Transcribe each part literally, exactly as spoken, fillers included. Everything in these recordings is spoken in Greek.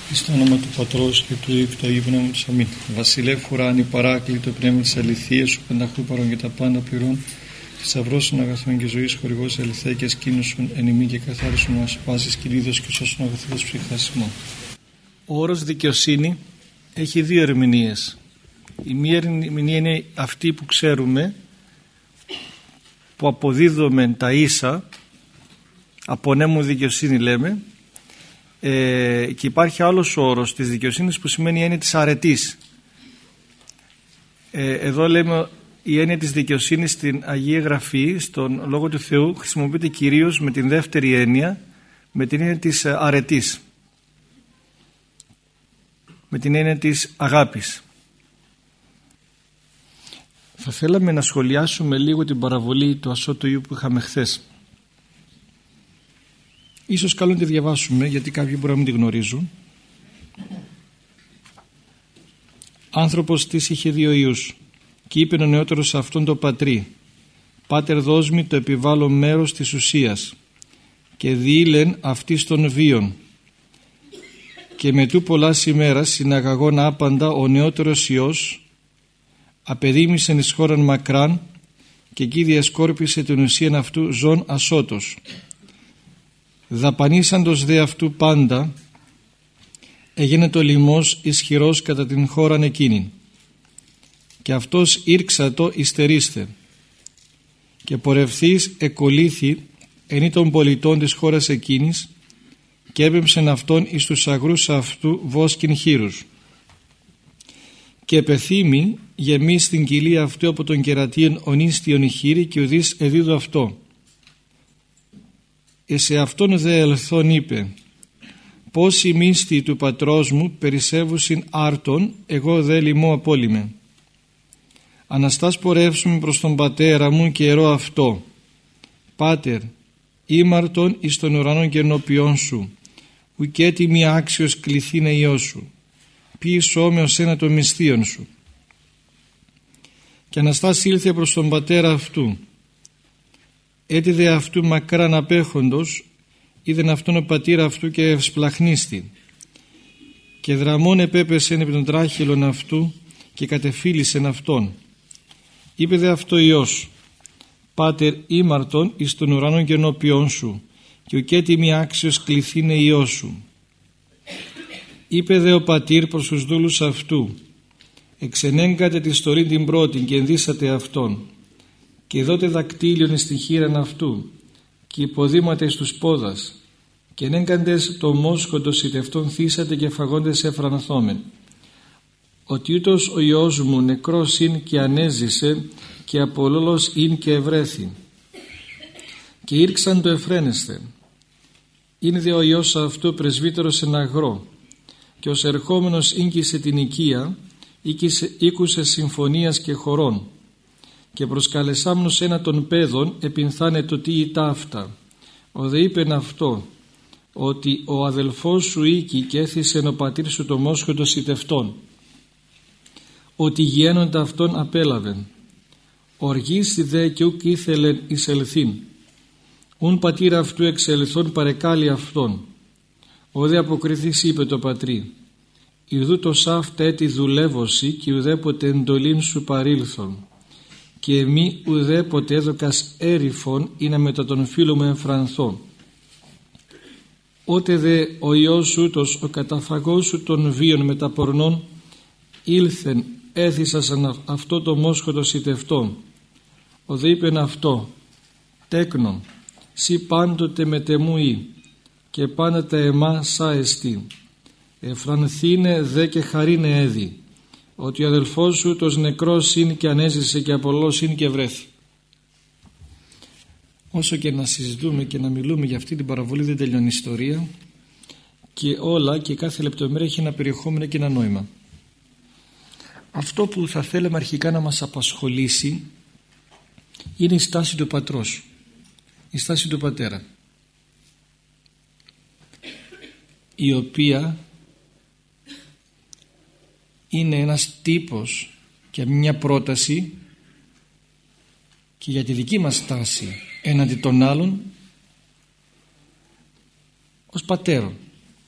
Στο όνομα του Πατρός και του Υιού και του Αγίου Πνεύματος. Αμήν. Βασιλεύ ουράνι παράκλητο πνεύμα της αληθείας σου, πενταχού παρών και τα πάντα πληρών, θησαυρός των αγαθών και ζωής, χορηγός αληθέ και σκήνωσον εν ημί και καθάρισον μας πάσης κυλίδος και σώσον αγαθέτας ψυχάς ημών. Ο όρος δικαιοσύνη έχει δύο ερμηνείες. Η μία ερμηνεία είναι αυτή που ξέρουμε, που αποδίδουμε τα ίσα, απονέμουν δικαιοσύνη λέμε. Ε, και υπάρχει άλλος όρος της δικαιοσύνης που σημαίνει η έννοια της αρετής. Ε, εδώ λέμε η έννοια της δικαιοσύνης στην Αγία Γραφή, στον Λόγο του Θεού, χρησιμοποιείται κυρίως με την δεύτερη έννοια, με την έννοια της αρετής, με την έννοια της αγάπης. Θα θέλαμε να σχολιάσουμε λίγο την παραβολή του Ασώτου Υιού που είχαμε χθες. Ίσως καλό να τη διαβάσουμε, γιατί κάποιοι μπορεί να μην τη γνωρίζουν. Άνθρωπος της είχε δύο ιούς και είπε ο νεότερος αυτόν το πατρί: «Πάτερ, δώσ' μη το επιβάλλον μέρος της ουσίας και διήλεν αυτής των βίων». Και μετού πολλάς ημέρας συναγαγών άπαντα ο νεότερος ιός απεδίμησεν εις χώραν μακράν και εκεί διασκόρπισε την ουσίαν αυτού ζών ασώτος. Δαπανίσαντος δε αυτού πάντα έγινε το λοιμός ισχυρός κατά την χώραν εκείνη και αυτός ήρξατο υστερίστε και πορευθείς εκολύθη ενή των πολιτών της χώρας εκείνης και έπεμψεν αυτόν εις τους αγρούς αυτού βόσκιν χείρους και επεθύμη γεμεί στην κοιλία αυτού από τον κερατίον ονίστιον χείρι και ουδείς εδίδω αυτό. Εσε αυτόν δε ελθόν είπε: «Πώς η μίστη του πατρός μου περισσεύουσιν άρτον, εγώ δε λοιμώ απόλυμε. Αναστάς πορεύσουμε προς τον πατέρα μου και ερώ αυτό: Πάτερ, ήμαρτον εις των ουρανών κερνοποιών σου, ουκέτι μη άξιος κληθήνε ιός σου, ποιησό με ως ένα των μισθείων σου». Και Αναστάς ήλθε προς τον πατέρα αυτού. Έτσι δε αυτού μακράν απέχοντος είδεν αυτόν ο πατήρα αυτού και ευσπλαχνίστη και δραμών επέπεσεν επί των τράχυλων αυτού και κατεφύλισεν αυτόν. Είπε δε αυτό Υιός: «Πάτερ, ήμαρτον εις των ουρανών κερνοποιών σου και ουκέτι μη άξιος κληθήνε Υιός σου». Είπε δε ο πατήρ προς τους δούλους αυτού: «Εξενέγκατε τη στολή την πρώτη και ενδύσατε αυτόν και δότε δακτύλιον εις τη χείραν αυτού και υποδήματα εις τους πόδας και ενέγκαντες το μόσχοντο σιτευτόν θύσατε και φαγόντες εφρανθόμεν. Ότι ούτως ο Υιός μου νεκρός ειν και ανέζησε και απολόλος ειν και ευρέθη και ήρξαν το εφραίνεστε. Είναι δε ο Υιός αυτού πρεσβύτερος εν αγρό και ως ερχόμενος ήκησε την οικία ήκουσε συμφωνίας και χωρών και προσκαλεσάμνος ένα των παιδών επινθάνε το τι η ταύτα. Ο δε είπεν αυτό, ότι ο αδελφός σου οίκη και έθισεν ο πατήρ σου το μόσχοντο σιτευτόν, ότι γένοντα αυτόν απέλαβεν. Οργίστη δε και ουκ ήθελεν εισελθήν. Ουν πατήρ αυτού εξελθόν παρεκάλει αυτόν. Ο δε αποκριθής είπε το πατρί: «Ιδού το σάφτα έτη δουλεύωση και ουδέποτε εντολήν σου παρήλθον. Και μη ουδέποτε έδωκας έρηφον ή να μετά τον φίλο μου εμφρανθώ. Ότε δε ο Υιός ούτως ο καταφαγός σου των βίων μεταπορνών ήλθεν έθισασαν αυτό το μόσχοτο σιτευτό. Ο δε είπεν αυτό: «Τέκνον, σύ πάντοτε μετεμού ή και πάντα τα εμά σά εστί. Εφρανθήνε δε και χαρίνε έδι, ότι ο αδελφός σου τος νεκρός είναι και ανέζησε και απολός είναι και βρέθη». Όσο και να συζητούμε και να μιλούμε για αυτή την παραβολή δεν τελειώνει η ιστορία και όλα και κάθε λεπτομέρεια έχει ένα περιεχόμενο και ένα νόημα. Αυτό που θα θέλαμε αρχικά να μας απασχολήσει είναι η στάση του πατρός, η στάση του πατέρα, η οποία είναι ένας τύπος και μια πρόταση και για τη δική μας στάση έναντι των άλλων ως πατέρων.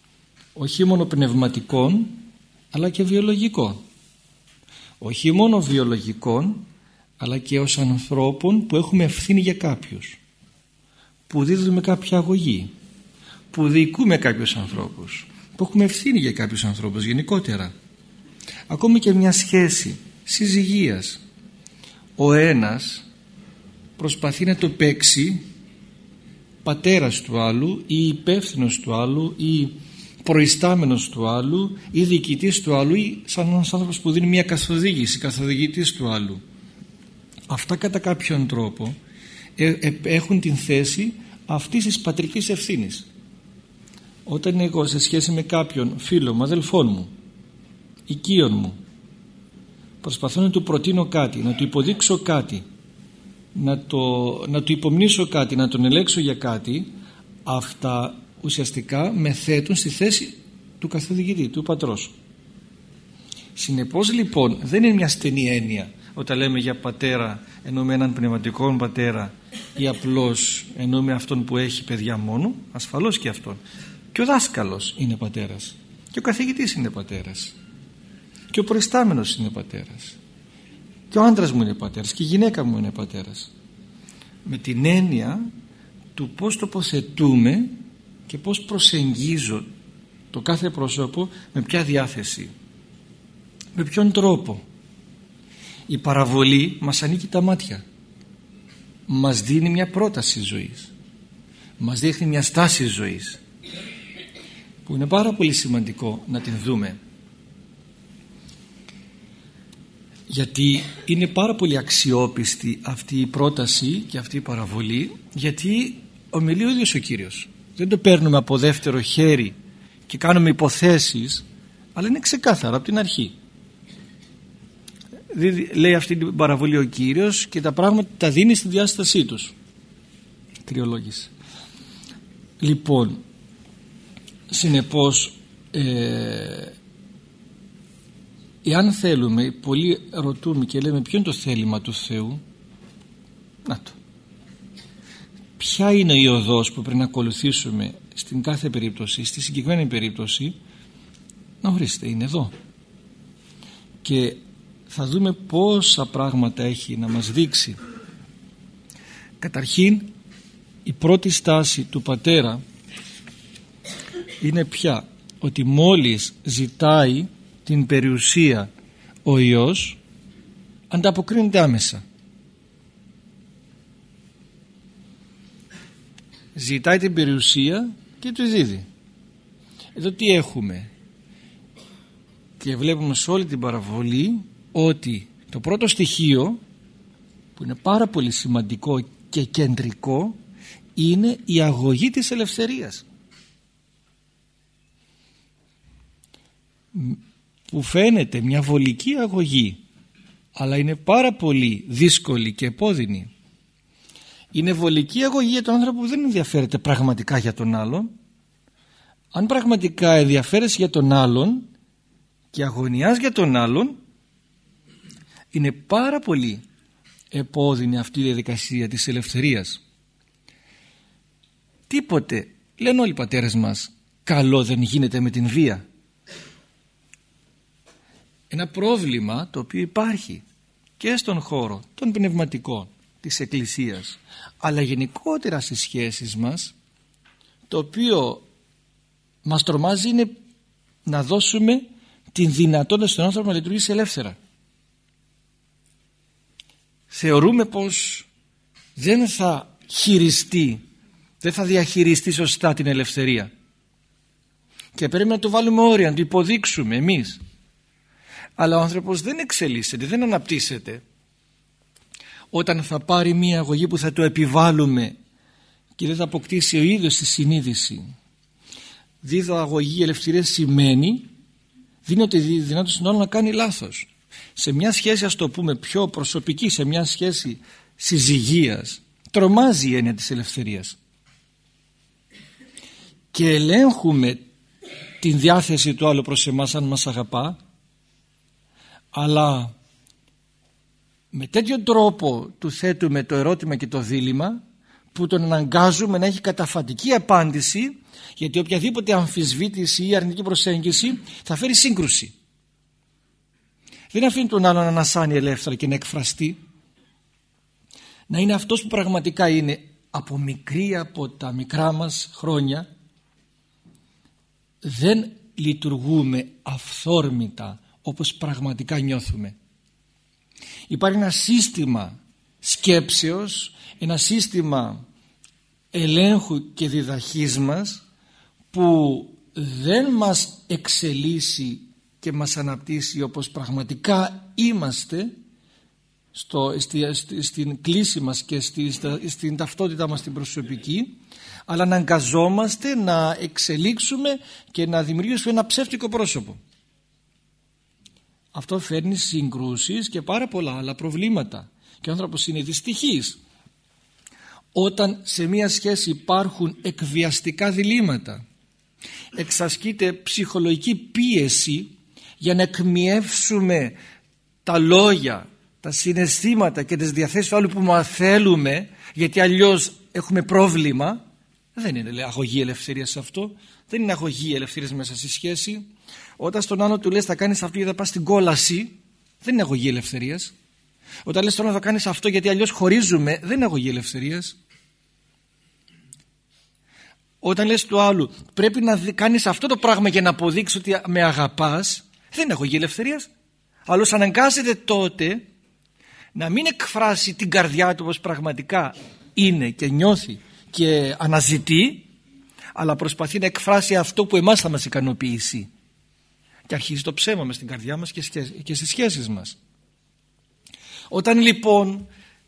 όχι μόνο πνευματικών αλλά και βιολογικών, όχι μόνο βιολογικών αλλά και ως ανθρώπων που έχουμε ευθύνη για κάποιους, που δίδουμε κάποια αγωγή, που διοικούμε κάποιους ανθρώπους, που έχουμε ευθύνη για κάποιους ανθρώπους γενικότερα. Ακόμη και μια σχέση συζυγίας, ο ένας προσπαθεί να το παίξει πατέρας του άλλου ή υπεύθυνος του άλλου ή προϊστάμενος του άλλου ή διοικητής του άλλου ή σαν ένας άνθρωπος που δίνει μια καθοδήγηση, καθοδηγητής του άλλου. Αυτά κατά κάποιον τρόπο ε, ε, έχουν την θέση αυτής της πατρικής ευθύνης. Όταν εγώ σε σχέση με κάποιον φίλο μου, αδελφόν μου, οικείον μου, προσπαθώ να του προτείνω κάτι, να του υποδείξω κάτι, να, το, να του υπομνήσω κάτι, να τον ελέγξω για κάτι, αυτά ουσιαστικά με θέτουν στη θέση του καθοδηγητή, του πατρός. Συνεπώς λοιπόν δεν είναι μια στενή έννοια όταν λέμε για πατέρα εννοούμε έναν πνευματικό πατέρα ή απλώς εννοούμε αυτόν που έχει παιδιά μόνο, ασφαλώς και αυτόν. Και ο δάσκαλος είναι πατέρας και ο καθηγητής είναι πατέρας και ο προϊστάμενος είναι πατέρας και ο άντρας μου είναι πατέρας και η γυναίκα μου είναι πατέρας, με την έννοια του πώς τοποθετούμε και πώς προσεγγίζω το κάθε πρόσωπο, με ποια διάθεση, με ποιον τρόπο. Η παραβολή μας ανοίγει τα μάτια, μας δίνει μια πρόταση ζωής, μας δείχνει μια στάση ζωής που είναι πάρα πολύ σημαντικό να την δούμε, γιατί είναι πάρα πολύ αξιόπιστη αυτή η πρόταση και αυτή η παραβολή, γιατί ομιλεί ο ίδιος ο Κύριος. Δεν το παίρνουμε από δεύτερο χέρι και κάνουμε υποθέσεις, αλλά είναι ξεκάθαρα από την αρχή. Λέει αυτή την παραβολή ο Κύριος και τα πράγματα τα δίνει στη διάστασή τους. Κρυολόγηση. Λοιπόν, συνεπώς ε, εάν θέλουμε, πολλοί ρωτούμε και λέμε ποιο είναι το θέλημα του Θεού. Να το. Ποια είναι η οδός που πρέπει να ακολουθήσουμε στην κάθε περίπτωση, στη συγκεκριμένη περίπτωση? Να ορίστε, είναι εδώ. Και θα δούμε πόσα πράγματα έχει να μας δείξει. Καταρχήν, η πρώτη στάση του πατέρα είναι πια ότι μόλις ζητάει την περιουσία ο Υιός, ανταποκρίνεται άμεσα. Ζητάει την περιουσία και του δίδει. Εδώ τι έχουμε? Και βλέπουμε σε όλη την παραβολή ότι το πρώτο στοιχείο, που είναι πάρα πολύ σημαντικό και κεντρικό, είναι η αγωγή της ελευθερίας, που φαίνεται μια βολική αγωγή, αλλά είναι πάρα πολύ δύσκολη και επώδυνη. Είναι βολική αγωγή για τον άνθρωπο που δεν ενδιαφέρεται πραγματικά για τον άλλον. Αν πραγματικά ενδιαφέρεσαι για τον άλλον και αγωνιάς για τον άλλον, είναι πάρα πολύ επώδυνη αυτή η διαδικασία της ελευθερίας. Τίποτε, λένε όλοι οι πατέρες μας, καλό δεν γίνεται με την βία. Ένα πρόβλημα το οποίο υπάρχει και στον χώρο των πνευματικών της Εκκλησίας, αλλά γενικότερα στις σχέσεις μας, το οποίο μας τρομάζει είναι να δώσουμε την δυνατότητα στον άνθρωπο να λειτουργήσει ελεύθερα. Θεωρούμε πως δεν θα χειριστεί, δεν θα διαχειριστεί σωστά την ελευθερία και πρέπει να του βάλουμε όρια, να του υποδείξουμε εμείς. Αλλά ο άνθρωπος δεν εξελίσσεται, δεν αναπτύσσεται όταν θα πάρει μία αγωγή που θα το επιβάλλουμε και δεν θα αποκτήσει ο ίδιος τη συνείδηση. Δίδω αγωγή ελευθερία σημαίνει δίνω τη δυνατότητα στον άλλο να κάνει λάθος. Σε μια σχέση, ας το πούμε πιο προσωπική, σε μια σχέση συζυγίας, τρομάζει η έννοια της ελευθερίας και ελέγχουμε την διάθεση του άλλου προς εμάς αν μας αγαπά, αλλά με τέτοιο τρόπο του θέτουμε το ερώτημα και το δίλημμα που τον αναγκάζουμε να έχει καταφατική απάντηση Γιατί οποιαδήποτε αμφισβήτηση ή αρνητική προσέγγιση θα φέρει σύγκρουση. Δεν αφήνει τον άλλον να ανασάνει ελεύθερα και να εκφραστεί. Να είναι αυτός που πραγματικά είναι από μικρή, από τα μικρά μας χρόνια. Δεν λειτουργούμε αυθόρμητα όπως πραγματικά νιώθουμε. Υπάρχει ένα σύστημα σκέψεως, ένα σύστημα ελέγχου και διδαχής μας που δεν μας εξελίσσει και μας αναπτύσσει όπως πραγματικά είμαστε στο, στη, στη, στην κλίση μας και στη, στην ταυτότητα μας την προσωπική, αλλά να αναγκαζόμαστε να εξελίξουμε και να δημιουργήσουμε ένα ψεύτικο πρόσωπο. Αυτό φέρνει συγκρούσεις και πάρα πολλά άλλα προβλήματα και ο άνθρωπος είναι δυστυχής όταν σε μια σχέση υπάρχουν εκβιαστικά διλήμματα, εξασκείται ψυχολογική πίεση για να εκμιεύσουμε τα λόγια, τα συναισθήματα και τις διαθέσεις του άλλου που μας θέλουμε, γιατί αλλιώς έχουμε πρόβλημα. Δεν είναι λέει, αγωγή ελευθερίας αυτό, δεν είναι αγωγή ελευθερίας μέσα στη σχέση. Όταν στον άλλο του λες θα κάνεις αυτό γιατί θα πας στην κόλαση, δεν είναι αγωγή ελευθερίας. Όταν λες στον άλλο θα κάνεις αυτό γιατί αλλιώς χωρίζουμε, δεν είναι αγωγή ελευθερίας. Όταν λες του άλλου πρέπει να κάνεις αυτό το πράγμα για να αποδείξεις ότι με αγαπάς, δεν είναι αγωγή ελευθερίας. Αλλιώς αναγκάζεται τότε να μην εκφράσει την καρδιά του όπως πραγματικά είναι και νιώθει και αναζητεί, αλλά προσπαθεί να εκφράσει αυτό που εμάς θα μας ικανοποιήσει. Και αρχίζει το ψέμα μες στην καρδιά μας και στις σχέσεις μας. Όταν λοιπόν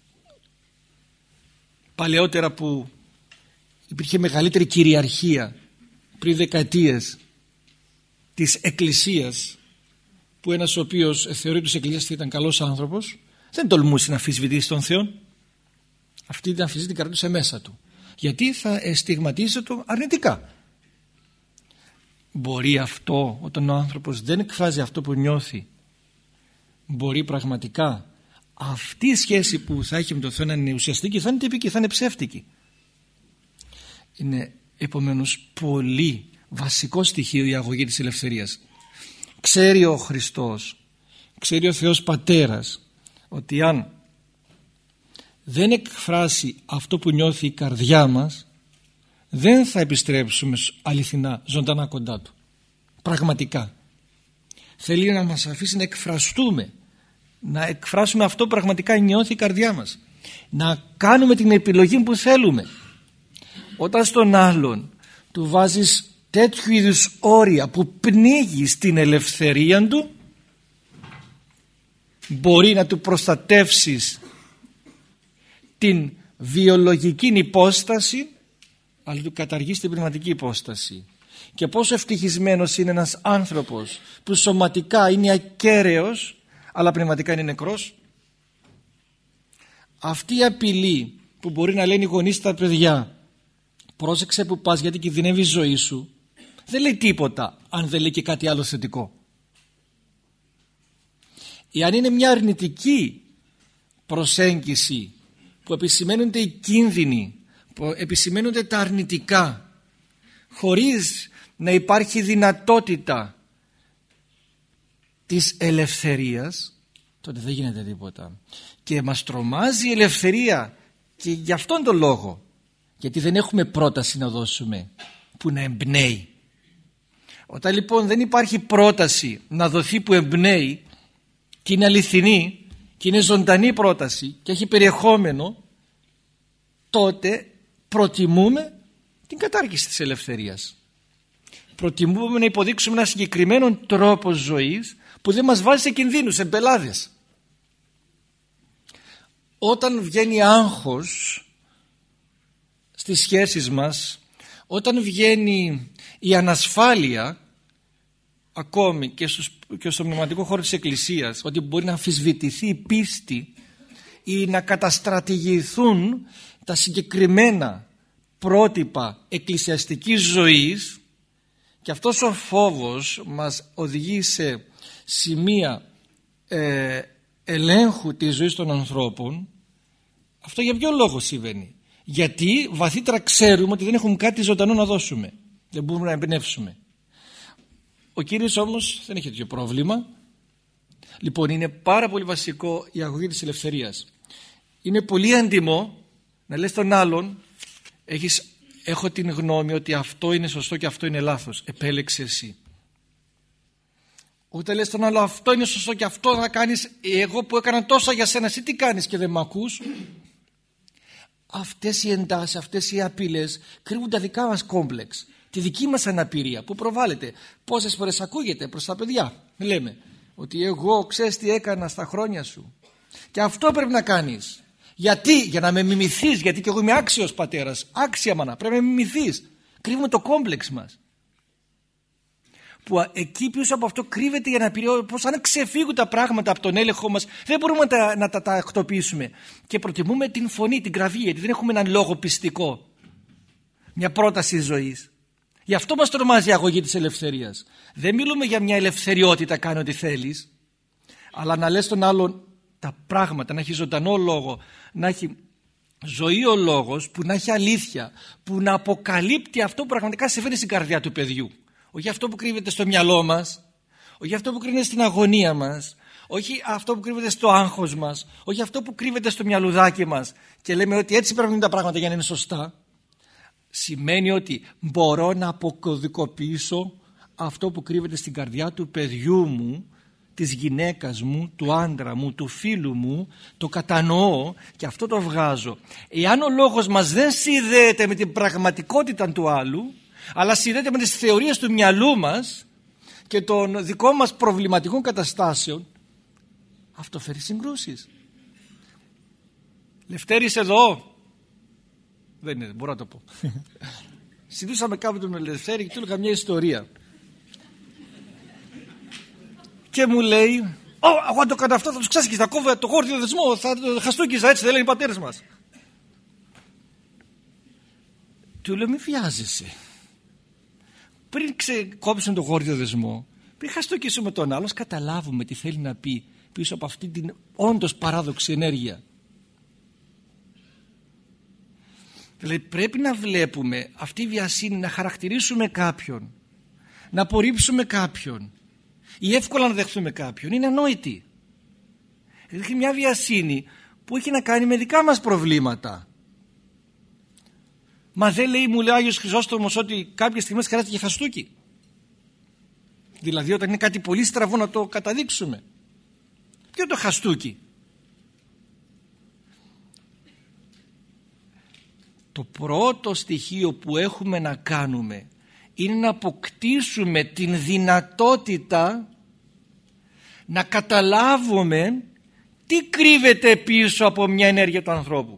παλαιότερα που υπήρχε μεγαλύτερη κυριαρχία πριν δεκαετίες της Εκκλησίας, που ένας ο οποίος θεωρείται της Εκκλησίας ήταν καλός άνθρωπος, δεν τολμούσε να αμφισβητήσει τον Θεό. Αυτή την αμφισβήτηση την κρατούσε μέσα του, γιατί θα στιγματίζεται το αρνητικά. Μπορεί αυτό, όταν ο άνθρωπος δεν εκφράζει αυτό που νιώθει, μπορεί πραγματικά αυτή η σχέση που θα έχει με τον Θεό να είναι ουσιαστική, θα είναι τυπική, θα είναι ψεύτικη. Είναι επομένως πολύ βασικό στοιχείο η αγωγή της ελευθερίας. Ξέρει ο Χριστός, ξέρει ο Θεός Πατέρας, ότι αν δεν εκφράσει αυτό που νιώθει η καρδιά μας, δεν θα επιστρέψουμε αληθινά ζωντανά κοντά Του. Πραγματικά θέλει να μας αφήσει να εκφραστούμε, να εκφράσουμε αυτό που πραγματικά νιώθει η καρδιά μας, να κάνουμε την επιλογή που θέλουμε. Όταν στον άλλον του βάζεις τέτοιου είδους όρια που πνίγει στην ελευθερία του, μπορεί να του προστατεύσεις την βιολογική υπόσταση, αλλά του καταργείς την πνευματική υπόσταση. Και πόσο ευτυχισμένος είναι ένας άνθρωπος που σωματικά είναι ακέραιος αλλά πνευματικά είναι νεκρός. Αυτή η απειλή που μπορεί να λένε οι γονείς στα παιδιά, πρόσεξε που πας γιατί κινδυνεύει η ζωή σου, δεν λέει τίποτα αν δεν λέει και κάτι άλλο θετικό. Εάν είναι μια αρνητική προσέγγιση που επισημαίνονται οι κίνδυνοι, που επισημαίνονται τα αρνητικά, χωρίς να υπάρχει δυνατότητα της ελευθερίας, τότε δεν γίνεται τίποτα. Και μας τρομάζει η ελευθερία και γι' αυτόν τον λόγο, γιατί δεν έχουμε πρόταση να δώσουμε που να εμπνέει. Όταν λοιπόν δεν υπάρχει πρόταση να δοθεί που εμπνέει και είναι αληθινή και είναι ζωντανή πρόταση και έχει περιεχόμενο, τότε προτιμούμε την κατάργηση της ελευθερίας. Προτιμούμε να υποδείξουμε ένα συγκεκριμένο τρόπο ζωής που δεν μας βάζει σε κινδύνους, σε μπελάδες. Όταν βγαίνει άγχος στις σχέσεις μας, όταν βγαίνει η ανασφάλεια ακόμη και, στους, και στο πνευματικό χώρο της Εκκλησίας, ότι μπορεί να αμφισβητηθεί η πίστη ή να καταστρατηγηθούν τα συγκεκριμένα πρότυπα εκκλησιαστικής ζωής, και αυτός ο φόβος μας οδηγεί σε σημεία ε, ελέγχου της ζωής των ανθρώπων. Αυτό για ποιο λόγο συμβαίνει? Γιατί βαθύτερα ξέρουμε ότι δεν έχουμε κάτι ζωντανό να δώσουμε Δεν μπορούμε να εμπνεύσουμε. Ο Κύριος όμως δεν έχει τέτοιο πρόβλημα. Λοιπόν, είναι πάρα πολύ βασικό η αγωγή της ελευθερίας. Είναι πολύ έντιμο να λες τον άλλον, έχεις, έχω την γνώμη ότι αυτό είναι σωστό και αυτό είναι λάθος, επέλεξε εσύ. Ούτε λες τον άλλο, αυτό είναι σωστό και αυτό θα κάνεις, εγώ που έκανα τόσα για σένα, εσύ τι κάνεις και δεν μ' ακούς. Αυτές οι εντάσεις, αυτές οι απειλές κρύβουν τα δικά μας κόμπλεξ, τη δική μας αναπηρία που προβάλλεται. Πόσες φορές ακούγεται προς τα παιδιά, λέμε ότι εγώ ξέρεις τι έκανα στα χρόνια σου και αυτό πρέπει να κάνεις. Γιατί? Για να με μιμηθείς, γιατί και εγώ είμαι άξιος πατέρας, άξια μάνα, πρέπει να με μιμηθείς. Κρύβουμε το κόμπλεξ μας. Που εκεί πίσω από αυτό κρύβεται η αναπηρία, πως αν ξεφύγουν τα πράγματα από τον έλεγχο μας δεν μπορούμε να τα, να τα τακτοποιήσουμε και προτιμούμε την φωνή, την κραυγή, γιατί δεν έχουμε έναν λόγο πιστικό, μια πρόταση ζωής. Γι' αυτό μας τρομάζει η αγωγή της ελευθερίας. Δεν μιλούμε για μια ελευθεριότητα, κάνει ό,τι θέλεις, αλλά να λες τον άλλον τα πράγματα, να έχει ζωντανό λόγο, να έχει ζωή ο λόγος, που να έχει αλήθεια, που να αποκαλύπτει αυτό που πραγματικά συμβαίνει στην καρδιά του παιδιού. Όχι αυτό που κρύβεται στο μυαλό μας, όχι αυτό που κρύβεται στην αγωνία μας, όχι αυτό που κρύβεται στο άγχος μας, όχι αυτό που κρύβεται στο μυαλουδάκι μας και λέμε ότι έτσι πρέπει να είναι τα πράγματα για να είναι σωστά. Σημαίνει ότι μπορώ να αποκωδικοποιήσω αυτό που κρύβεται στην καρδιά του παιδιού μου, της γυναίκας μου, του άντρα μου, του φίλου μου, το κατανοώ και αυτό το βγάζω. Εάν ο λόγος μας δεν συνδέεται με την πραγματικότητα του άλλου, αλλά συνδέεται με τις θεωρίες του μυαλού μας και των δικών μας προβληματικών καταστάσεων, αυτό φέρει συγκρούσεις. Λευτέρης εδώ. Δεν είναι, μπορώ να το πω. Συντούσαμε κάποτε με Λευτέρη και του έλεγα μια ιστορία. Και μου λέει, Ω, εγώ αν το κάνω αυτό θα τους ξάσκεις, θα κόβω το γόρδιο δεσμό, θα χαστούκιζα, έτσι δεν λένε οι πατέρες μας. Του λέω, μη βιάζεσαι. Πριν ξεκόψουν το γόρδιο δεσμό, πριν χαστούκισουμε τον άλλο, καταλάβουμε τι θέλει να πει πίσω από αυτή την όντως παράδοξη ενέργεια. Δηλαδή πρέπει να βλέπουμε αυτή η βιασύνη, να χαρακτηρίσουμε κάποιον, να απορρίψουμε κάποιον ή εύκολα να δεχθούμε κάποιον, είναι ανόητη. Έχει μια βιασύνη που έχει να κάνει με δικά μας προβλήματα. Μα δεν λέει, μου λέει ο Άγιος Χρυσόστομος, ότι κάποιες στιγμές χρειάζεται και χαστούκι. Δηλαδή όταν είναι κάτι πολύ στραβό να το καταδείξουμε. Ποιο το χαστούκι? Το πρώτο στοιχείο που έχουμε να κάνουμε είναι να αποκτήσουμε την δυνατότητα να καταλάβουμε τι κρύβεται πίσω από μια ενέργεια του ανθρώπου.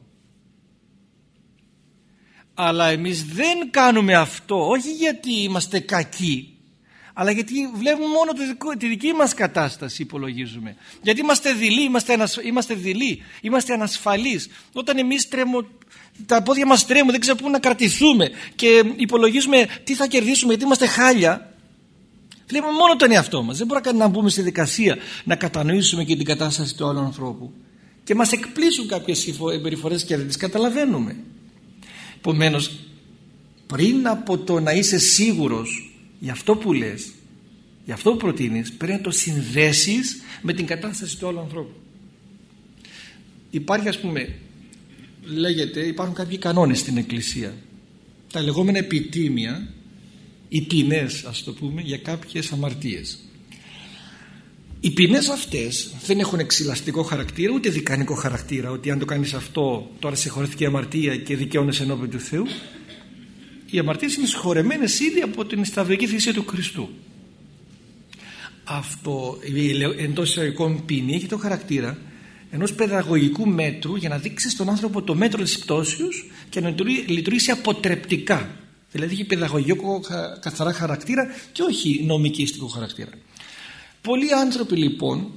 Αλλά εμείς δεν κάνουμε αυτό, όχι γιατί είμαστε κακοί, αλλά γιατί βλέπουμε μόνο τη, δικό, τη δική μας κατάσταση, υπολογίζουμε. Γιατί είμαστε δειλοί, είμαστε, ανασ, είμαστε δειλοί, είμαστε ανασφαλείς. Όταν εμείς τρέμω, τα πόδια μας τρέμουν, δεν ξέρουμε πού να κρατηθούμε και υπολογίζουμε τι θα κερδίσουμε γιατί είμαστε χάλια, βλέπουμε μόνο τον εαυτό μας. Δεν μπορούμε να μπούμε στη δικασία να κατανοήσουμε και την κατάσταση του άλλου ανθρώπου. Και μας εκπλήσουν κάποιες συμπεριφορές και δεν τις καταλαβαίνουμε. Επομένως, πριν από το να είσαι σίγουρος για αυτό που λες, για αυτό που προτείνεις, πρέπει να το συνδέσεις με την κατάσταση του άλλου ανθρώπου. Υπάρχει, ας πούμε, λέγεται, υπάρχουν κάποιοι κανόνες στην Εκκλησία, τα λεγόμενα επιτήμια, οι ποινές, ας το πούμε, για κάποιες αμαρτίες. Οι ποινές αυτές δεν έχουν εξυλαστικό χαρακτήρα ούτε δικανικό χαρακτήρα, ότι αν το κάνεις αυτό τώρα συγχωρέθηκε η αμαρτία και δικαιώνεσαι ενώπιον του Θεού. Οι αμαρτίες είναι συγχωρεμένες ήδη από την σταυρική θυσία του Χριστού. Αυτό εντός εισαγωγικών ποινή έχει το χαρακτήρα ενός παιδαγωγικού μέτρου για να δείξει στον άνθρωπο το μέτρο της πτώσεως και να λειτουργήσει αποτρεπτικά. Δηλαδή έχει παιδαγωγικό καθαρά χαρακτήρα και όχι νομικιστικό χαρακτήρα. Πολλοί άνθρωποι λοιπόν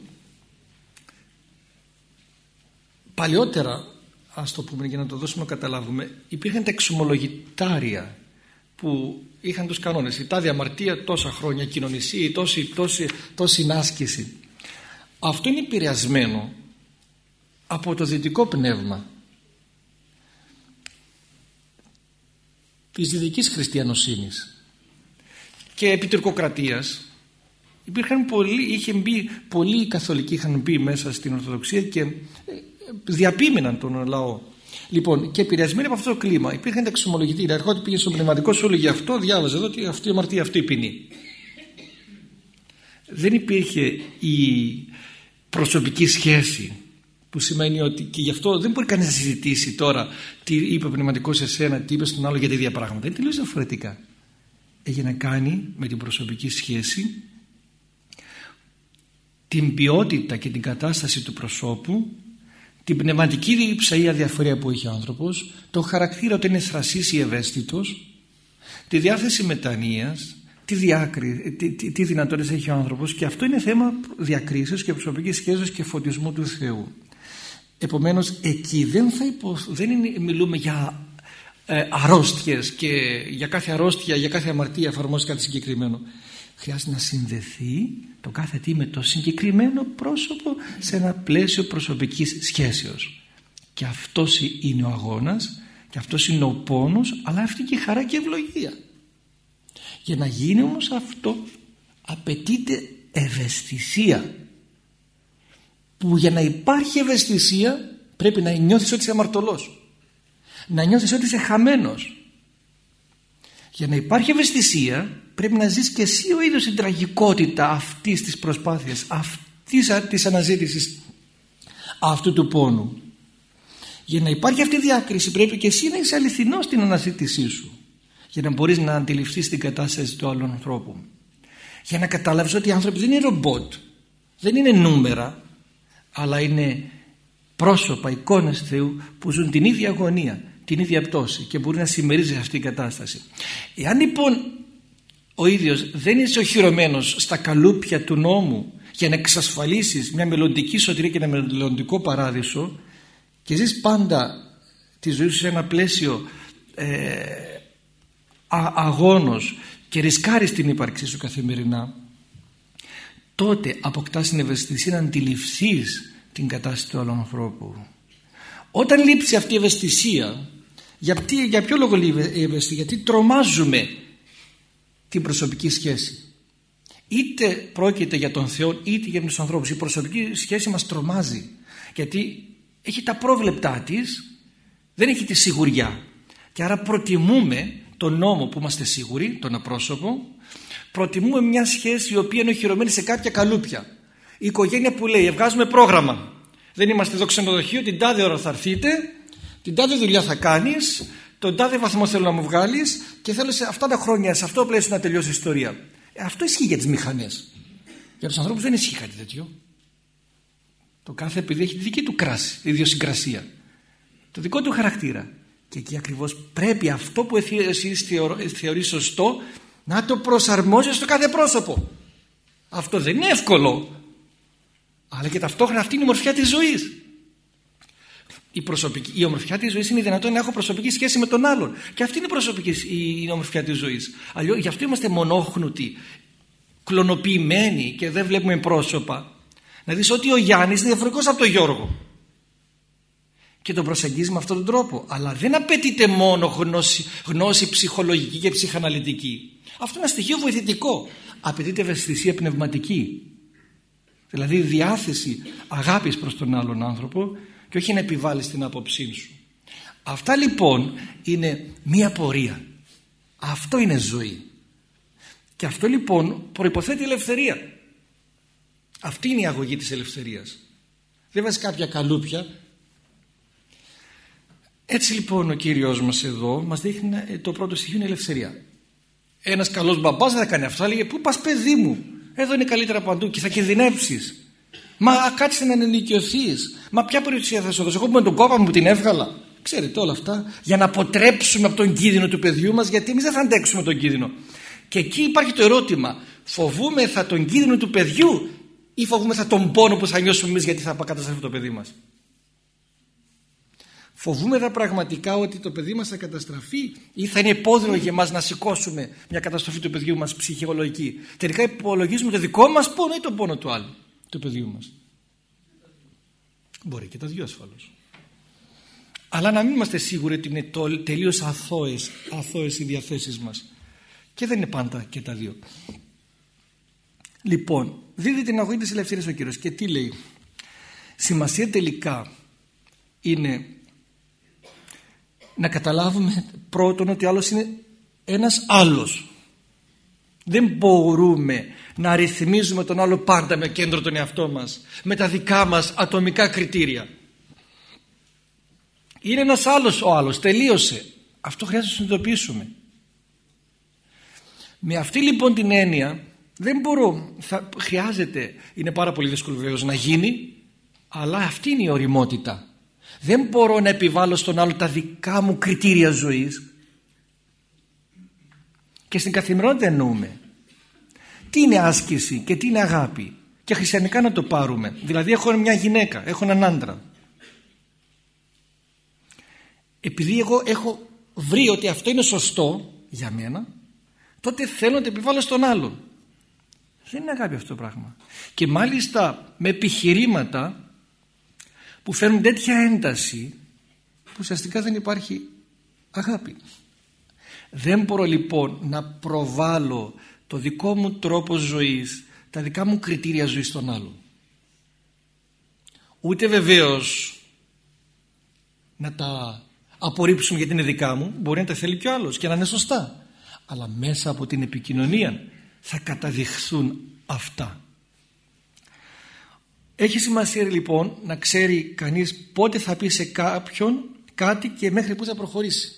παλιότερα, ας το πούμε για να το δώσουμε να καταλάβουμε, υπήρχαν τα εξομολογητάρια που είχαν τους κανόνες. Η τάδε αμαρτία τόσα χρόνια κοινωνισία, τόση, τόση, τόση άσκηση. Αυτό είναι επηρεασμένο από το δυτικό πνεύμα της δυτικής χριστιανοσύνης. και επί τουρκοκρατίας υπήρχαν πολλοί, είχε μπει, πολλοί καθολικοί είχαν μπει μέσα στην Ορθοδοξία και διαπίμεναν τον λαό. Λοιπόν, και επηρεασμένοι από αυτό το κλίμα υπήρχαν τα εξομολογητήρια. Ερχόταν, πήγε στο πνευματικό σου, έλεγε αυτό, διάβαζε εδώ ότι αυτή η αμαρτία, αυτή η ποινή. Δεν υπήρχε η προσωπική σχέση, που σημαίνει ότι, και γι' αυτό δεν μπορεί κανείς να συζητήσει τώρα τι είπε ο πνευματικός σε σένα, τι είπε στον άλλο για τα ίδια πράγματα. Είναι τελείως διαφορετικά. Έχει να κάνει με την προσωπική σχέση, την ποιότητα και την κατάσταση του προσώπου, την πνευματική ψαία διαφορία που έχει ο άνθρωπος, το χαρακτήρα ότι είναι θρασής ή ευαίσθητος, τη διάθεση μετανοίας, τι, διάκρι, τι, τι, τι δυνατότητες έχει ο άνθρωπος, και αυτό είναι θέμα διακρίσεως και προσωπικής σχέσης και φωτισμού του Θεού. Επομένως εκεί δεν, θα υπο, δεν είναι, μιλούμε για ε, αρρώστιες και για κάθε αρρώστια, για κάθε αμαρτία εφαρμόζει κάτι συγκεκριμένο. Χρειάζεται να συνδεθεί το κάθε τι με το συγκεκριμένο πρόσωπο σε ένα πλαίσιο προσωπικής σχέσεως. Και αυτός είναι ο αγώνας, και αυτός είναι ο πόνος, αλλά αυτή και η χαρά και η ευλογία. Για να γίνει όμως αυτό απαιτείται ευαισθησία, που για να υπάρχει ευαισθησία πρέπει να νιώθεις ότι είσαι αμαρτωλός, να νιώθεις ότι είσαι χαμένος. Για να υπάρχει ευαισθησία πρέπει να ζεις και εσύ ο ίδιος την τραγικότητα αυτής της προσπάθειας, αυτής της αναζήτησης αυτού του πόνου. Για να υπάρχει αυτή η διάκριση πρέπει και εσύ να είσαι αληθινός στην αναζήτησή σου, για να μπορείς να αντιληφθείς την κατάσταση του άλλου ανθρώπου, για να καταλάβεις ότι οι άνθρωποι δεν είναι ρομπότ, δεν είναι νούμερα, αλλά είναι πρόσωπα, εικόνες Θεού που ζουν την ίδια αγωνία, την ίδια πτώση, και μπορεί να συμμερίζει αυτή η κατάσταση. Εάν λοιπόν ο ίδιος δεν είσαι οχυρωμένος στα καλούπια του νόμου για να εξασφαλίσεις μια μελλοντική σωτηρία και ένα μελλοντικό παράδεισο, και ζεις πάντα τη ζωή σου σε ένα πλαίσιο ε, α, αγώνος και ρισκάρεις την ύπαρξή σου καθημερινά, τότε αποκτάς την ευαισθησία να αντιληφθείς την κατάσταση του άλλου ανθρώπου. Όταν λείψει αυτή η ευαισθησία, γιατί, για ποιο λόγο λείπει η ευαισθησία? Γιατί τρομάζουμε την προσωπική σχέση. Είτε πρόκειται για τον Θεό είτε για τους ανθρώπους. Η προσωπική σχέση μας τρομάζει, γιατί έχει τα πρόβλεπτά της, δεν έχει τη σιγουριά, και άρα προτιμούμε τον νόμο που είμαστε σίγουροι, τον απρόσωπο. Προτιμούμε μια σχέση η οποία είναι οχυρωμένη σε κάποια καλούπια. Η οικογένεια που λέει βγάζουμε πρόγραμμα, δεν είμαστε εδώ ξενοδοχείο, την τάδε ώρα θα έρθείτε, την τάδε δουλειά θα κάνεις, τον τάδε βαθμό θέλω να μου βγάλεις και θέλω σε αυτά τα χρόνια, σε αυτό το πλαίσιο να τελειώσει η ιστορία. Ε, αυτό ισχύει για τις μηχανές. Για τους ανθρώπους δεν ισχύει κάτι τέτοιο. Το κάθε παιδί έχει τη δική του κράση, ιδιοσυγκρασία, το δικό του χαρακτήρα. Και εκεί ακριβώς πρέπει αυτό που εσύ θεωρείς σωστό να το προσαρμόζεις στο κάθε πρόσωπο. Αυτό δεν είναι εύκολο, αλλά και ταυτόχρονα αυτή είναι η ομορφιά της ζωής. Η, προσωπική, η ομορφιά της ζωής είναι δυνατόν να έχω προσωπική σχέση με τον άλλον, και αυτή είναι η, προσωπική, η, η ομορφιά της ζωής. Αλλιώς, γι' αυτό είμαστε μονόχνουτοι, κλωνοποιημένοι και δεν βλέπουμε πρόσωπα. Να δεις ότι ο Γιάννης είναι διαφορετικός από τον Γιώργο και τον προσεγγίζει με αυτόν τον τρόπο, αλλά δεν απαιτείται μόνο γνώση, γνώση ψυχολογική και ψυχαναλυτική. Αυτό είναι ένα στοιχείο βοηθητικό. Απαιτείται ευαισθησία πνευματική, δηλαδή διάθεση αγάπης προς τον άλλον άνθρωπο, και όχι να επιβάλλεις την άποψή σου. Αυτά λοιπόν είναι μία πορεία. Αυτό είναι ζωή. Και αυτό λοιπόν προϋποθέτει ελευθερία. Αυτή είναι η αγωγή της ελευθερίας. Δεν βάζει κάποια καλούπια. Έτσι λοιπόν ο Κύριος μας εδώ μας δείχνει το πρώτο στοιχείο είναι η ελευθερία. Ένας καλός μπαμπάς δεν θα κάνει αυτό. Θα λέγε πού πας παιδί μου, εδώ είναι καλύτερα παντού και θα κινδυνεύσεις. Μα κάτσε να ενοικιωθείς. Μα ποια περιουσία θα σου δώσω? Εγώ που με τον κόπα μου που την έβγαλα. Ξέρετε όλα αυτά για να αποτρέψουμε από τον κίνδυνο του παιδιού μας, γιατί εμείς δεν θα αντέξουμε τον κίνδυνο. Και εκεί υπάρχει το ερώτημα, φοβούμεθα τον κίνδυνο του παιδιού ή φοβούμεθα τον πόνο που θα νιώσουμε εμείς γιατί θα καταστραφεί το παιδί μας? Φοβούμεθα πραγματικά ότι το παιδί μας θα καταστραφεί ή θα είναι επώδυνο για εμάς να σηκώσουμε μια καταστροφή του παιδιού μας ψυχολογική? Τελικά υπολογίζουμε το δικό μας πόνο ή τον πόνο του άλλου, του παιδιού μας? Μπορεί και τα δυο ασφαλώς. Αλλά να μην είμαστε σίγουροι ότι είναι τελείως αθώες, αθώες οι διαθέσεις μας. Και δεν είναι πάντα και τα δύο. Λοιπόν, δίδει την αγωγή της ελευθερίας ο Κύριος. Και τι λέει? Σημασία τελικά είναι να καταλάβουμε πρώτον ότι άλλος είναι ένας άλλος. Δεν μπορούμε να ρυθμίζουμε τον άλλο πάντα με κέντρο τον εαυτό μας, με τα δικά μας ατομικά κριτήρια. Είναι ένας άλλος ο άλλος, τελείωσε. Αυτό χρειάζεται να συνειδητοποιήσουμε. Με αυτή λοιπόν την έννοια δεν μπορώ, θα, χρειάζεται, είναι πάρα πολύ δύσκολο βεβαίως να γίνει, αλλά αυτή είναι η ωριμότητα. Δεν μπορώ να επιβάλλω στον άλλο τα δικά μου κριτήρια ζωής. Και στην καθημερινότητα εννοούμε τι είναι άσκηση και τι είναι αγάπη, και χριστιανικά να το πάρουμε. Δηλαδή έχω μια γυναίκα, έχω έναν άντρα. Επειδή εγώ έχω βρει ότι αυτό είναι σωστό για μένα, τότε θέλω να το επιβάλλω στον άλλον. Δεν είναι αγάπη αυτό το πράγμα. Και μάλιστα με επιχειρήματα που φέρνουν τέτοια ένταση που ουσιαστικά δεν υπάρχει αγάπη. Δεν μπορώ λοιπόν να προβάλλω το δικό μου τρόπο ζωής, τα δικά μου κριτήρια ζωής στον άλλον. Ούτε βεβαίως να τα απορρίψουμε γιατί είναι δικά μου, μπορεί να τα θέλει κι ο άλλος και να είναι σωστά. Αλλά μέσα από την επικοινωνία θα καταδειχθούν αυτά. Έχει σημασία λοιπόν να ξέρει κανείς πότε θα πει σε κάποιον κάτι και μέχρι πού θα προχωρήσει.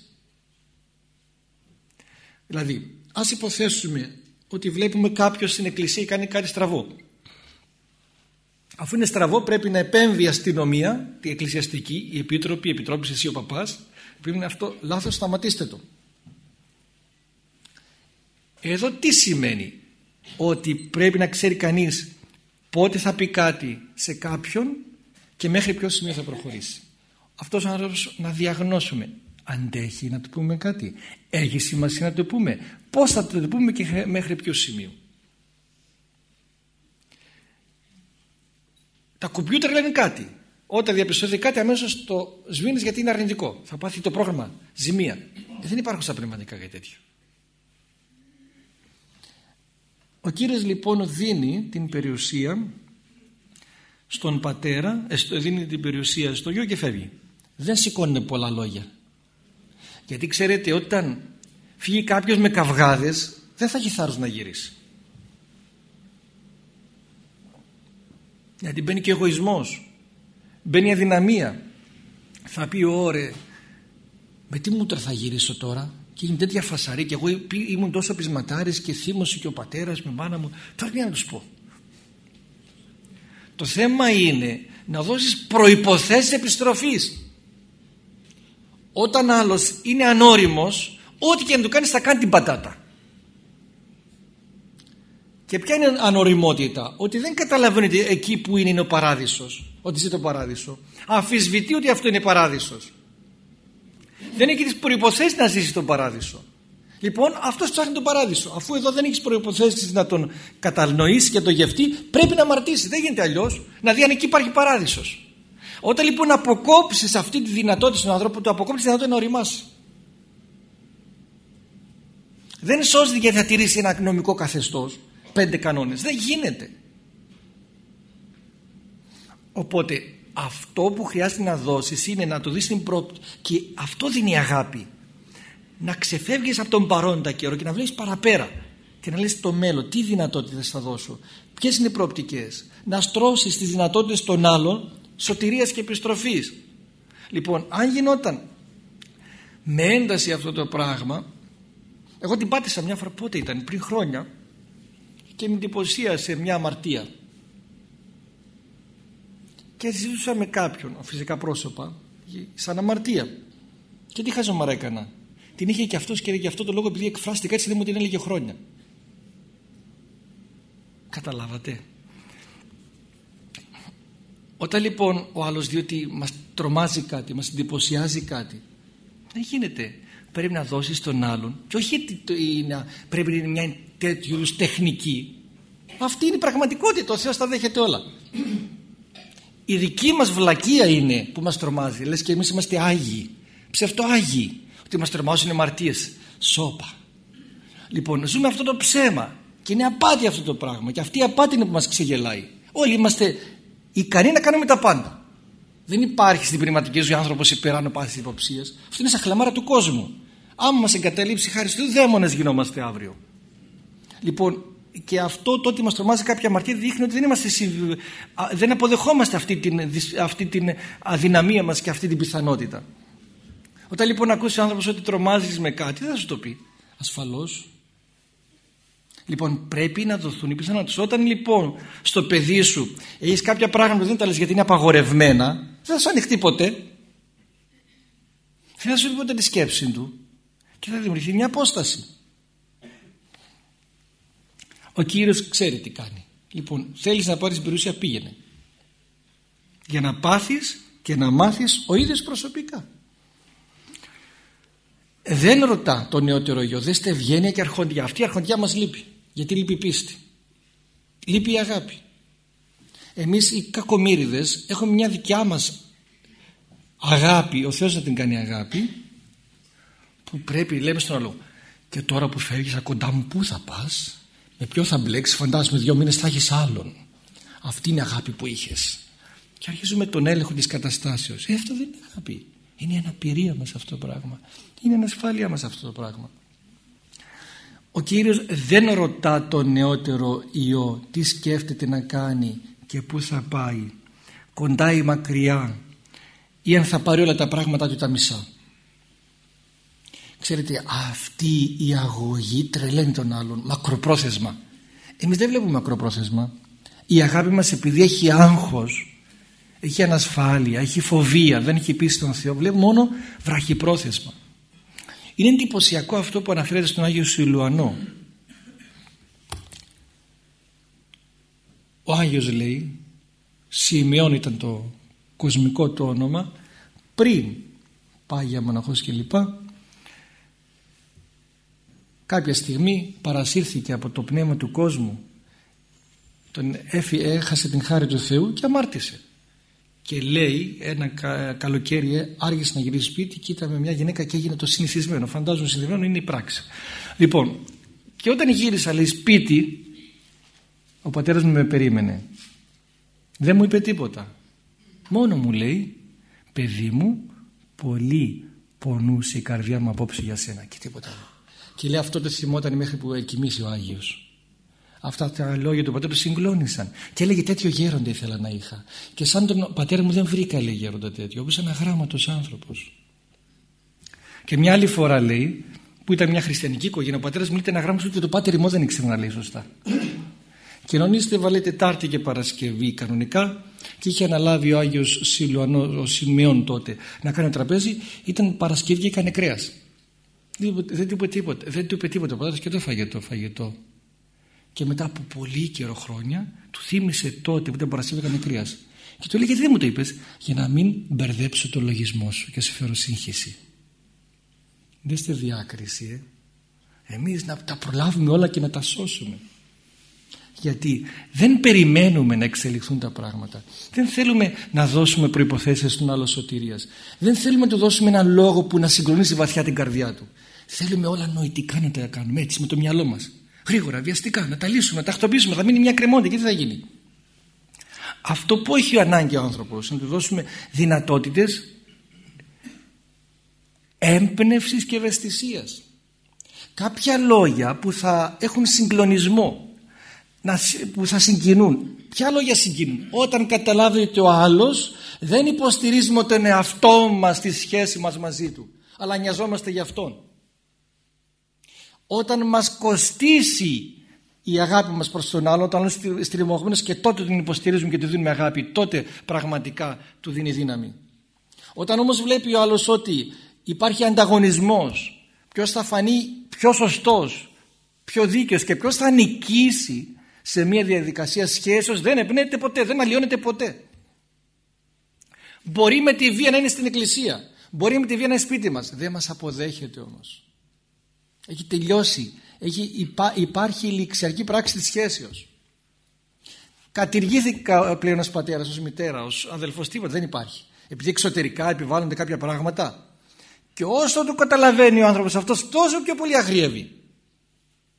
Δηλαδή, ας υποθέσουμε ότι βλέπουμε κάποιος στην εκκλησία κάνει κάτι στραβό. Αφού είναι στραβό πρέπει να επέμβει η αστυνομία, η εκκλησιαστική, η επίτροπη, η επιτρόπης, εσύ ο παπάς. Πρέπει να είναι αυτό λάθος, σταματήστε το. Εδώ τι σημαίνει? Ότι πρέπει να ξέρει κανείς πότε θα πει κάτι σε κάποιον και μέχρι ποιο σημείο θα προχωρήσει. Αυτός ο άνθρωπος να διαγνώσουμε. Αντέχει να του πούμε κάτι? Έχει σημασία να το πούμε? Πώς θα το πούμε και μέχρι ποιο σημείο? Τα κομπιούτερ λένε κάτι. Όταν διαπιστωθεί κάτι αμέσως το σβήνεις γιατί είναι αρνητικό. Θα πάθει το πρόγραμμα ζημία. Δεν υπάρχουν στα πνευματικά κάτι τέτοιο. Ο Κύριος λοιπόν δίνει την περιουσία στον πατέρα, δίνει την περιουσία στο γιο και φεύγει. Δεν σηκώνει πολλά λόγια. Γιατί ξέρετε, όταν φύγει κάποιος με καυγάδες δεν θα έχει θάρρος να γυρίσει. Γιατί μπαίνει και εγωισμός, μπαίνει αδυναμία. Θα πει ωρε, με τι μούτρα θα γυρίσω τώρα? Και είναι τέτοια φασαρή και εγώ ήμουν τόσο πεισματάρης και θύμωσε και ο πατέρας με μάνα μου. Τώρα τι να τους πω? Το θέμα είναι να δώσεις προϋποθέσεις επιστροφής. Όταν άλλος είναι ανώριμος, ό,τι και να του κάνεις θα κάνει την πατάτα. Και ποια είναι η ανωριμότητα? Ότι δεν καταλαβαίνετε εκεί που είναι, είναι ο παράδεισος, ότι ζει το παράδεισο. Αμφισβητεί ότι αυτό είναι παράδεισος. Δεν έχει τις προϋποθέσεις να ζήσει τον παράδεισο. Λοιπόν, αυτός ψάχνει τον παράδεισο. Αφού εδώ δεν έχεις προϋποθέσεις να τον κατανοήσει και να τον γευτεί, πρέπει να αμαρτήσει. Δεν γίνεται αλλιώς. Να δει αν εκεί υπάρχει παράδεισος. Όταν λοιπόν αποκόψεις αυτή τη δυνατότητα στον άνθρωπο, το αποκόψεις τη δυνατότητα να οριμάσει. Δεν σώζεται γιατί θα τηρήσει ένα νομικό καθεστώς, πέντε κανόνες. Δεν γίνεται. Οπότε αυτό που χρειάζεται να δώσεις είναι να το δεις την πρόπτωση, και αυτό δίνει αγάπη. Να ξεφεύγεις από τον παρόντα καιρό και να βλέπεις παραπέρα και να λες το μέλλον, τι δυνατότητες θα δώσω, ποιες είναι οι προοπτικές. Να στρώσεις τις δυνατότητες των άλλων σωτηρίας και επιστροφής. Λοιπόν, αν γινόταν με ένταση αυτό το πράγμα, εγώ την πάτησα μια φορά, πότε ήταν, πριν χρόνια, και με εντυπωσίασε μια αμαρτία. Και συζήτησα με κάποιον, φυσικά πρόσωπα, σαν αμαρτία. Και τι χαζομάρα έκανα? Την είχε και αυτός και γι' αυτό το λόγο, επειδή εκφράστηκα έτσι, δεν μου την έλεγε χρόνια. Καταλάβατε? Όταν λοιπόν ο άλλος δει ότι μας τρομάζει κάτι, μας εντυπωσιάζει κάτι, δεν γίνεται. Πρέπει να δώσεις τον άλλον, και όχι να πρέπει να είναι μια τέτοιου είδους τεχνική. Αυτή είναι η πραγματικότητα, ο Θεός τα δέχεται όλα. Η δική μας βλακεία είναι που μας τρομάζει. Λες και εμείς είμαστε άγιοι, ψευτοάγιοι, ότι μας τρομάζουν αμαρτίες. Σώπα. Λοιπόν, ζούμε αυτό το ψέμα και είναι απάτη αυτό το πράγμα, και αυτή η απάτη είναι που μας ξεγελάει. Όλοι είμαστε ικανοί να κάνουμε τα πάντα. Δεν υπάρχει στην πνευματική ζωή άνθρωπος υπεράνω πάσης υποψίας. Αυτό είναι σαν χλαμάρα του κόσμου. Άμα μας εγκαταλείψει χάρη του, δαίμονες γινόμαστε αύριο. Λοιπόν, και αυτό το ότι μας τρομάζει κάποια αμαρτία δείχνει ότι δεν, είμαστε, δεν αποδεχόμαστε αυτή την, αυτή την αδυναμία μας και αυτή την πιθανότητα. Όταν λοιπόν ακούσει ο άνθρωπος ότι τρομάζεις με κάτι, δεν θα σου το πει. Ασφαλώς. Λοιπόν, πρέπει να δοθούν οι πιθανότητες. Όταν λοιπόν στο παιδί σου έχεις κάποια πράγματα που δεν τα λες γιατί είναι απαγορευμένα, δεν θα σου ανοιχτεί ποτέ. Δεν θα σου πει ποτέ τη σκέψη του και θα δημιουργηθεί μια απόσταση. Ο Κύριος ξέρει τι κάνει. Λοιπόν, θέλεις να πάρεις την περιουσία, πήγαινε. Για να πάθεις και να μάθεις ο ίδιος προσωπικά. Δεν ρωτά το νεότερο γιο, δέστε ευγένεια και αρχοντιά. Αυτή η αρχοντιά μας λείπει. Γιατί λείπει η πίστη. Λείπει η αγάπη. Εμείς οι κακομοίριδες έχουμε μια δικιά μας αγάπη. Ο Θεός θα την κάνει αγάπη, που πρέπει, λέμε στον άλλο, και τώρα που φεύγεις από κοντά μου, πού θα πας? Με ποιο θα μπλέξεις? Φαντάζομαι δύο μήνες θα έχεις άλλον. Αυτή είναι η αγάπη που είχες. Και αρχίζουμε τον έλεγχο της καταστάσεως. Ε, αυτό δεν είναι αγάπη. Είναι η αναπηρία μας αυτό το πράγμα. Είναι η ανασφάλεια μας αυτό το πράγμα. Ο Κύριος δεν ρωτά τον νεότερο ιό τι σκέφτεται να κάνει και πού θα πάει, κοντά ή μακριά, ή αν θα πάρει όλα τα πράγματα του τα μισά. Ξέρετε, αυτή η αγωγή τρελαίνει τον άλλον μακροπρόθεσμα. Εμείς δεν βλέπουμε μακροπρόθεσμα. Η αγάπη μας, επειδή έχει άγχος, έχει ανασφάλεια, έχει φοβία, δεν έχει πίστη στον Θεό, βλέπουμε μόνο βραχυπρόθεσμα. Είναι εντυπωσιακό αυτό που αναφέρεται στον Άγιο Σιλουανό. Ο Άγιος, λέει, Σιμεών ήταν το κοσμικό του όνομα, πριν πάει για μοναχός κλπ, κάποια στιγμή παρασύρθηκε από το πνεύμα του κόσμου, τον έχασε την χάρη του Θεού και αμάρτησε. Και λέει, ένα κα, καλοκαίρι άργησε να γυρίσει σπίτι και ήταν με μια γυναίκα και έγινε το συνηθισμένο. Φαντάζομαι συνηθισμένο είναι η πράξη. Λοιπόν, και όταν γύρισα, λέει, σπίτι, ο πατέρας μου με περίμενε. Δεν μου είπε τίποτα. Μόνο μου λέει, παιδί μου, πολύ πονούσε η καρδιά μου απόψε για σένα, και τίποτα άλλο. Και λέει, αυτό το θυμόταν μέχρι που εκοιμήσει ο Άγιος. Αυτά τα λόγια του πατέρα του συγκλώνησαν. Και έλεγε, τέτοιο γέροντα ήθελα να είχα. Και σαν τον πατέρα μου δεν βρήκα, λέει, γέροντα τέτοιο. Όπως ένα γράμματος άνθρωπος. Και μια άλλη φορά, λέει, που ήταν μια χριστιανική οικογένεια, ο πατέρας μου λέει ένα γράμμα, ούτε το πάτερ μου δεν ήξερε να λέει σωστά. Κοινωνίστε, βάλε Τετάρτη και Παρασκευή κανονικά, και είχε αναλάβει ο Άγιος Σιλουανός, ο Σιμεών τότε, να κάνει τραπέζι. Ήταν Παρασκευή και έκανε κρέας. Δεν του είπε τίποτα. Δεν του είπε τίποτα ο πατέρας, και το φαγητό, φαγητό. Και μετά από πολύ καιρό χρόνια του θύμισε τότε που ήταν Παρασκευή, έκανε κρέας. Και του λέει, γιατί δεν μου το είπες? Για να μην μπερδέψω το λογισμό σου και σε φέρω σύγχυση. Δεν είστε διάκριση, ε. Εμείς να τα προλάβουμε όλα και να τα σώσουμε. Γιατί δεν περιμένουμε να εξελιχθούν τα πράγματα. Δεν θέλουμε να δώσουμε προϋποθέσεις στον άλλο σωτηρίας. Δεν θέλουμε να του δώσουμε έναν λόγο που να συγκλονίσει βαθιά την καρδιά του. Θέλουμε όλα νοητικά να τα κάνουμε έτσι με το μυαλό μας. Γρήγορα, βιαστικά, να τα λύσουμε, να τα χτυπήσουμε, θα μείνει μια κρεμόντα και τι θα γίνει? Αυτό που έχει ανάγκη ο άνθρωπος, να του δώσουμε δυνατότητες έμπνευσης και ευαισθησίας. Κάποια λόγια που θα έχουν συγκλονισμό, που θα συγκινούν. Ποια λόγια συγκινούν? Όταν καταλάβει ότι ο άλλος δεν υποστηρίζουμε τον εαυτό μας στη σχέση μας μαζί του, αλλά νοιαζόμαστε για αυτόν. Όταν μας κοστίσει η αγάπη μας προς τον άλλο, όταν είναι στριμωγμένος, και τότε τον υποστηρίζουμε και του δίνουμε αγάπη, τότε πραγματικά του δίνει δύναμη. Όταν όμως βλέπει ο άλλος ότι υπάρχει ανταγωνισμός, ποιος θα φανεί πιο σωστός, πιο δίκαιος και ποιος θα νικήσει σε μια διαδικασία σχέσεως, δεν εμπνέεται ποτέ, δεν αλλοιώνεται ποτέ. Μπορεί με τη βία να είναι στην εκκλησία, μπορεί με τη βία να είναι σπίτι μας, δεν μας αποδέχεται όμως. Έχει τελειώσει, έχει, υπά, υπάρχει η ληξιακή πράξη της σχέσεως. Κατηργήθηκα πλέον ως πατέρας, ως μητέρα, ως αδελφός, τίποτα δεν υπάρχει. Επειδή εξωτερικά επιβάλλονται κάποια πράγματα. Και όσο το καταλαβαίνει ο άνθρωπος αυτός, τόσο πιο πολύ αγριεύει.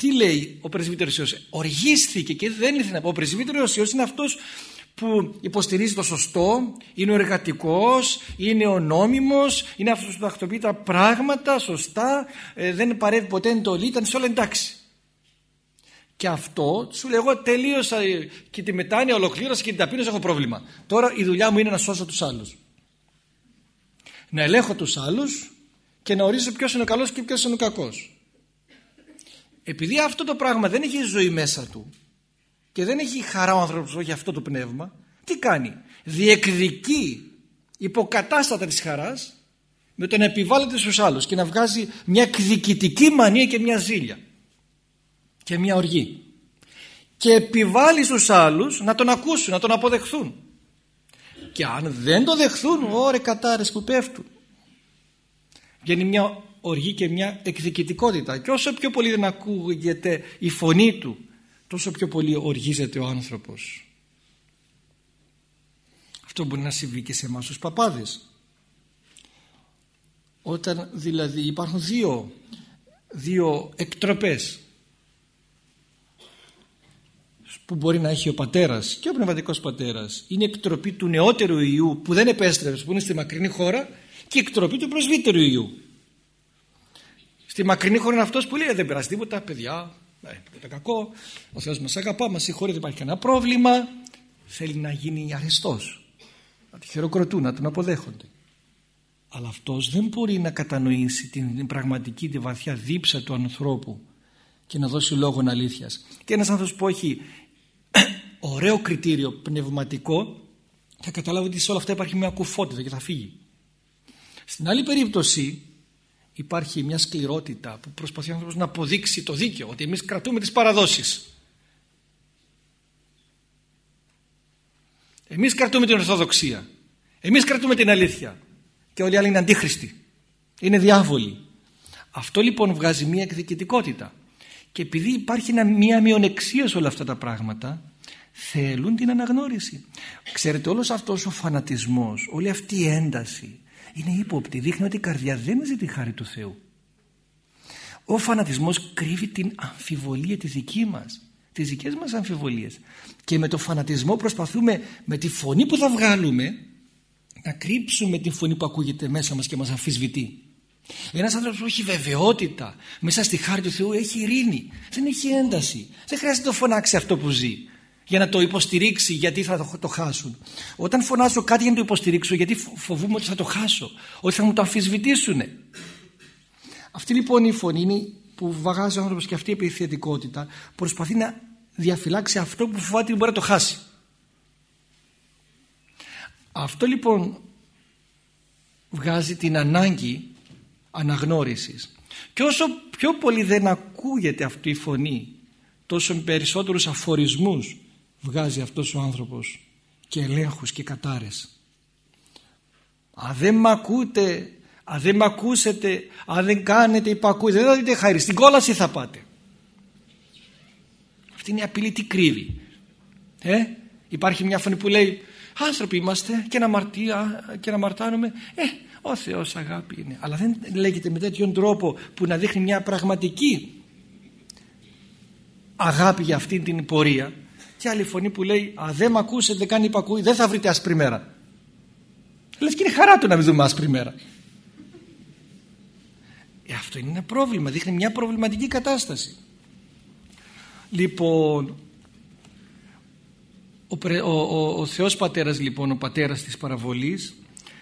Τι λέει ο πρεσβύτερος Υιός? Οργίστηκε και δεν ήθελε να πω. Ο πρεσβύτερος Υιός είναι αυτός που υποστηρίζει το σωστό, είναι ο εργατικός, είναι ο νόμιμος, είναι αυτός που τακτοποιεί τα πράγματα σωστά, ε, δεν παρεύει ποτέ εντολή, ήταν σε όλα εντάξει. Και αυτό σου λέω, εγώ τελείωσα και τη μετάνοια, ολοκλήρωσα και την ταπείνωση, έχω πρόβλημα. Τώρα η δουλειά μου είναι να σώσω τους άλλους. Να ελέγχω τους άλλους και να ορίζω ποιος είναι ο καλός και ποιος είναι ο κακός. Επειδή αυτό το πράγμα δεν έχει ζωή μέσα του και δεν έχει χαρά ο άνθρωπος για αυτό το πνεύμα, τι κάνει? Διεκδικεί υποκατάστατα της χαράς με το να επιβάλλεται στους άλλους και να βγάζει μια εκδικητική μανία και μια ζήλια και μια οργή, και επιβάλλει στους άλλους να τον ακούσουν, να τον αποδεχθούν, και αν δεν το δεχθούν, ωρε κατάρες που πέφτουν. Βγαίνει μια οργή και μια εκδικητικότητα, και όσο πιο πολύ δεν ακούγεται η φωνή του, τόσο πιο πολύ οργίζεται ο άνθρωπος. Αυτό μπορεί να συμβεί και σε εμάς τους παπάδες. Όταν δηλαδή υπάρχουν δύο, δύο εκτροπές που μπορεί να έχει ο πατέρας και ο πνευματικός πατέρας. Είναι η εκτροπή του νεότερου Υιού που δεν επέστρεψε, που είναι στη μακρινή χώρα, και η εκτροπή του πρεσβύτερου Υιού. Στη μακρινή χώρα είναι αυτός που λέει δεν πειράζει τίποτα, παιδιά, δεν είναι κακό, ο Θεός μας αγαπά, μας συγχωρεί, δεν υπάρχει κανένα πρόβλημα. Θέλει να γίνει αρεστός, να τη χειροκροτούν, να τον αποδέχονται. Αλλά αυτός δεν μπορεί να κατανοήσει την πραγματική, τη βαθιά δίψα του ανθρώπου και να δώσει λόγον αλήθειας. Και ένας άνθρωπος που έχει ωραίο κριτήριο πνευματικό θα καταλάβει ότι σε όλα αυτά υπάρχει μια κουφότητα και θα φύγει. Στην άλλη περίπτωση υπάρχει μια σκληρότητα που προσπαθεί ο άνθρωπος να αποδείξει το δίκαιο, ότι εμείς κρατούμε τις παραδόσεις, εμείς κρατούμε την ορθοδοξία, εμείς κρατούμε την αλήθεια, και όλοι οι άλλοι είναι αντίχριστοι, είναι διάβολοι. Αυτό λοιπόν βγάζει μια εκδικητικότητα, και επειδή υπάρχει μια μειονεξία σε όλα αυτά τα πράγματα, θέλουν την αναγνώριση. Ξέρετε, όλος αυτός ο φανατισμός, όλη αυτή η ένταση είναι ύποπτη, δείχνει ότι η καρδιά δεν ζει τη χάρη του Θεού. Ο φανατισμός κρύβει την αμφιβολία τη δική μας, τις δικές μας αμφιβολίες, και με το φανατισμό προσπαθούμε με τη φωνή που θα βγάλουμε να κρύψουμε τη φωνή που ακούγεται μέσα μας και μας αμφισβητεί. Ένας άνθρωπος που έχει βεβαιότητα μέσα στη χάρη του Θεού έχει ειρήνη, δεν έχει ένταση, δεν χρειάζεται να το φωνάξει αυτό που ζει για να το υποστηρίξει, γιατί θα το, το χάσουν. Όταν φωνάζω κάτι για να το υποστηρίξω, γιατί φοβούμαι ότι θα το χάσω, ότι θα μου το αμφισβητήσουν. Αυτή λοιπόν η φωνή είναι που βαγάζει ο άνθρωπος, και αυτή η επιθετικότητα προσπαθεί να διαφυλάξει αυτό που φοβάται ότι μπορεί να το χάσει. Αυτό λοιπόν βγάζει την ανάγκη αναγνώρισης, και όσο πιο πολύ δεν ακούγεται αυτή η φωνή, τόσο περισσότερους αφορισμούς βγάζει αυτός ο άνθρωπος και ελέγχους και κατάρες. Αν δεν μ' ακούτε, αν δεν μ' ακούσετε, αν δεν κάνετε υπακούτε, δεν θα δείτε χάρη, στην κόλαση θα πάτε. Αυτή είναι η απειλή, τι κρύβει. Ε? Υπάρχει μια φωνή που λέει άνθρωποι είμαστε και να, μαρτία, και να μαρτάνουμε, ε, ο Θεός αγάπη είναι, αλλά δεν λέγεται με τέτοιον τρόπο που να δείχνει μια πραγματική αγάπη για αυτήν την πορεία. Και άλλη φωνή που λέει αν δεν μ' ακούσετε, δεν κάνει υπακούει, δεν θα βρείτε άσπρη μέρα. Λες και είναι χαρά του να μην δούμε άσπρη μέρα. Ε, αυτό είναι ένα πρόβλημα, δείχνει μια προβληματική κατάσταση. Λοιπόν, ο, ο, ο, ο Θεός Πατέρας λοιπόν, ο πατέρας της παραβολής,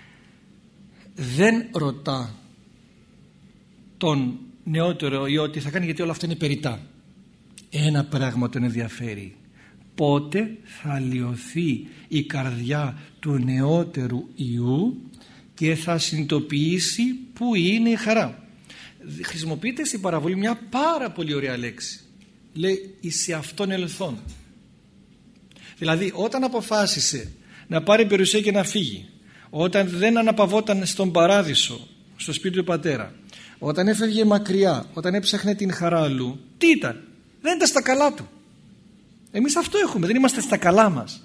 δεν ρωτά τον νεότερο ή ό,τι θα κάνει, γιατί όλα αυτά είναι περιττά. Ένα πράγμα τον ενδιαφέρει: πότε θα αλλοιωθεί η καρδιά του νεότερου Υιού και θα συνειδητοποιήσει που είναι η χαρά. Χρησιμοποιείται στην παραβολή μια πάρα πολύ ωραία λέξη, λέει εις σε αυτόν ελθόν. Δηλαδή όταν αποφάσισε να πάρει περιουσία και να φύγει, όταν δεν αναπαυόταν στον παράδεισο, στο σπίτι του πατέρα, όταν έφευγε μακριά, όταν έψαχνε την χαρά αλλού, τι ήταν? Δεν ήταν στα καλά του. Εμείς αυτό έχουμε, δεν είμαστε στα καλά μας.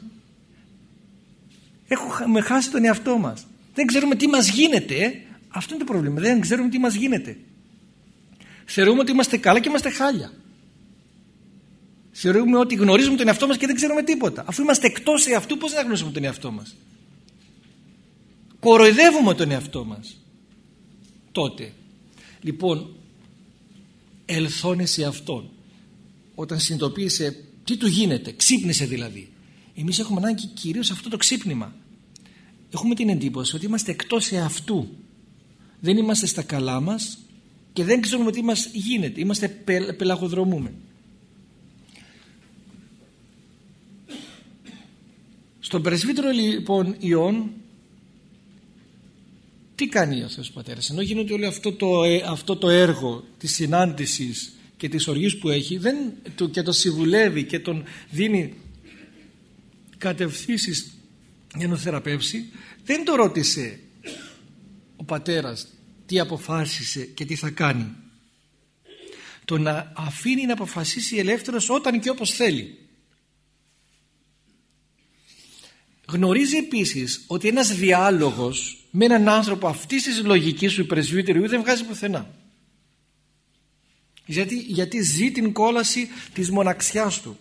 Έχουμε χάσει τον εαυτό μας. Δεν ξέρουμε τι μας γίνεται. Ε? Αυτό είναι το πρόβλημα, δεν ξέρουμε τι μας γίνεται. Θεωρούμε ότι είμαστε καλά και είμαστε χάλια. Θεωρούμε ότι γνωρίζουμε τον εαυτό μας και δεν ξέρουμε τίποτα. Αφού είμαστε εκτός εαυτού, πώς να γνωρίζουμε τον εαυτό μας? Κοροϊδεύουμε τον εαυτό μας τότε. Λοιπόν, ελθώνεσαι αυτόν. Όταν συνειδητοποίησε τι του γίνεται, ξύπνησε δηλαδή. Εμείς έχουμε ανάγκη κυρίως αυτό το ξύπνημα. Έχουμε την εντύπωση ότι είμαστε εκτός εαυτού. Δεν είμαστε στα καλά μας και δεν ξέρουμε τι μας γίνεται. Είμαστε πε, πελαγοδρομούμε. Στον πρεσβύτερο λοιπόν Ιών, τι κάνει ο Θεός Πατέρας? Ενώ γίνεται όλο αυτό το, αυτό το έργο της συνάντησης και της οργής που έχει, δεν, το, και τον συμβουλεύει και τον δίνει κατευθύνσεις για να τον θεραπεύσει, δεν το ρώτησε ο πατέρας τι αποφάσισε και τι θα κάνει. Το να αφήνει να αποφασίσει ελεύθερος όταν και όπως θέλει. Γνωρίζει επίσης ότι ένας διάλογος με έναν άνθρωπο αυτής της λογικής του πρεσβύτεριου δεν βγάζει πουθενά. Γιατί, γιατί ζει την κόλαση της μοναξιάς του.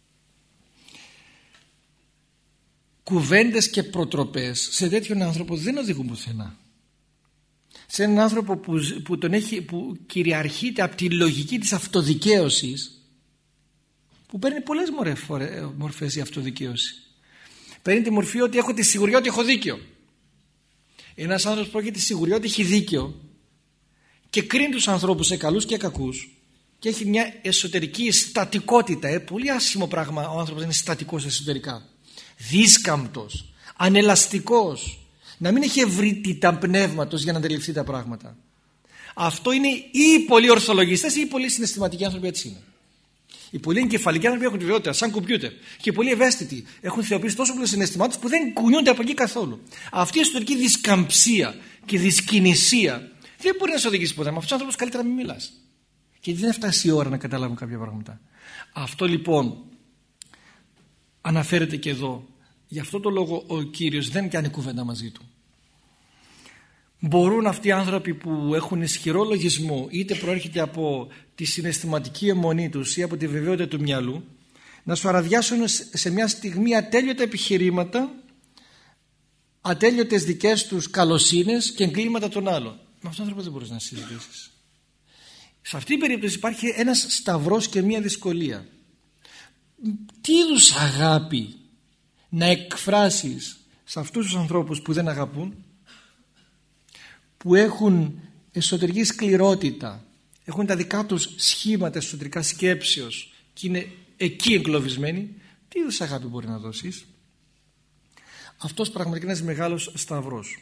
Κουβέντες και προτροπές σε τέτοιον άνθρωπο δεν οδηγούν πουθενά. Σε έναν άνθρωπο που, που, τον έχει, που κυριαρχείται από τη λογική της αυτοδικαίωσης, που παίρνει πολλές μορφές η αυτοδικαίωση. Παίρνει τη μορφή ότι έχω τη σιγουριά ότι έχω δίκιο. Ένας άνθρωπος που έχει τη σιγουριά ότι έχει δίκιο και κρίνει τους ανθρώπους σε καλούς και κακούς και έχει μια εσωτερική στατικότητα. Ε, πολύ άσχημο πράγμα ο άνθρωπος είναι στατικός εσωτερικά. Δίσκαμπτος, ανελαστικός, να μην έχει ευρύτητα πνεύματος για να αντιληφθεί τα πράγματα. Αυτό είναι ή πολλοί ορθολογιστές ή οι πολλοί συναισθηματικοί άνθρωποι, έτσι είναι. Οι πολλοί εγκεφαλικοί άνθρωποι έχουν τη βιότητα, σαν κομπιούτερ. Και οι πολλοί ευαίσθητοι έχουν θεοποιήσει τόσο πολλούς συναισθημάτους που δεν κουνιούνται από εκεί καθόλου. Αυτή η εσωτερική δισκαμψία και δυσκινησία δεν μπορεί να σε οδηγήσει ποτέ. Με αυτούς τους άνθρωπους καλύτερα να μην μιλάς. Γιατί δεν έφτασε η ώρα να καταλάβουν κάποια πράγματα. Αυτό λοιπόν αναφέρεται και εδώ. Γι' αυτό το λόγο ο Κύριος δεν κάνει κουβέντα μαζί του. Μπορούν αυτοί οι άνθρωποι που έχουν ισχυρό λογισμό, είτε προέρχεται από τη συναισθηματική αιμονή τους ή από τη βεβαιότητα του μυαλού, να σου αραδιάσουν σε μια στιγμή ατέλειωτα επιχειρήματα, ατέλειωτες δικές τους καλοσύνες και εγκλήματα των άλλων. Με αυτόν τον άνθρωπο δεν μπορείς να συζητήσεις. Σε αυτή την περίπτωση υπάρχει ένας σταυρός και μια δυσκολία. Τι είδους αγάπη να εκφράσεις σε αυτούς τους ανθρώπους που δεν αγαπούν, που έχουν εσωτερική σκληρότητα, έχουν τα δικά τους σχήματα εσωτερικά σκέψεως και είναι εκεί εγκλωβισμένοι, τι είδους αγάπη μπορεί να δώσεις? Αυτός πραγματικά είναι ένας μεγάλος σταυρός.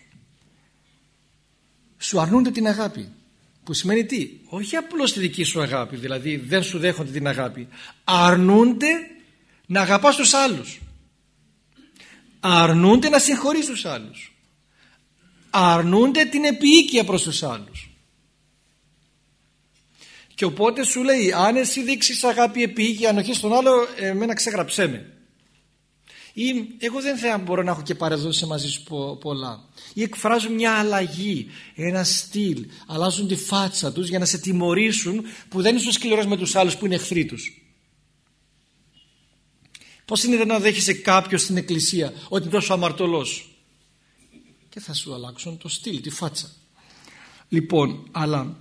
Σου αρνούνται την αγάπη, που σημαίνει τι? Όχι απλώς τη δική σου αγάπη, δηλαδή δεν σου δέχονται την αγάπη, αρνούνται να αγαπάς τους άλλους, αρνούνται να συγχωρείς τους άλλους, αρνούνται την επίοικια προς τους άλλους. Και οπότε σου λέει, αν εσύ δείξεις αγάπη, επίοικια, ανοχή στον άλλο, εμένα ξεγραψέ με. Ή εγώ δεν θα μπορώ να έχω και παρεδώσει μαζί σου πολλά. Ή εκφράζουν μια αλλαγή, ένα στυλ, αλλάζουν τη φάτσα τους για να σε τιμωρήσουν που δεν είσαι σκληρός με τους άλλους που είναι εχθροί τους. Πώς είναι να δέχεσαι κάποιος στην εκκλησία ότι είναι τόσο αμαρτωλός? Και θα σου αλλάξουν το στυλ, τη φάτσα. Λοιπόν, αλλά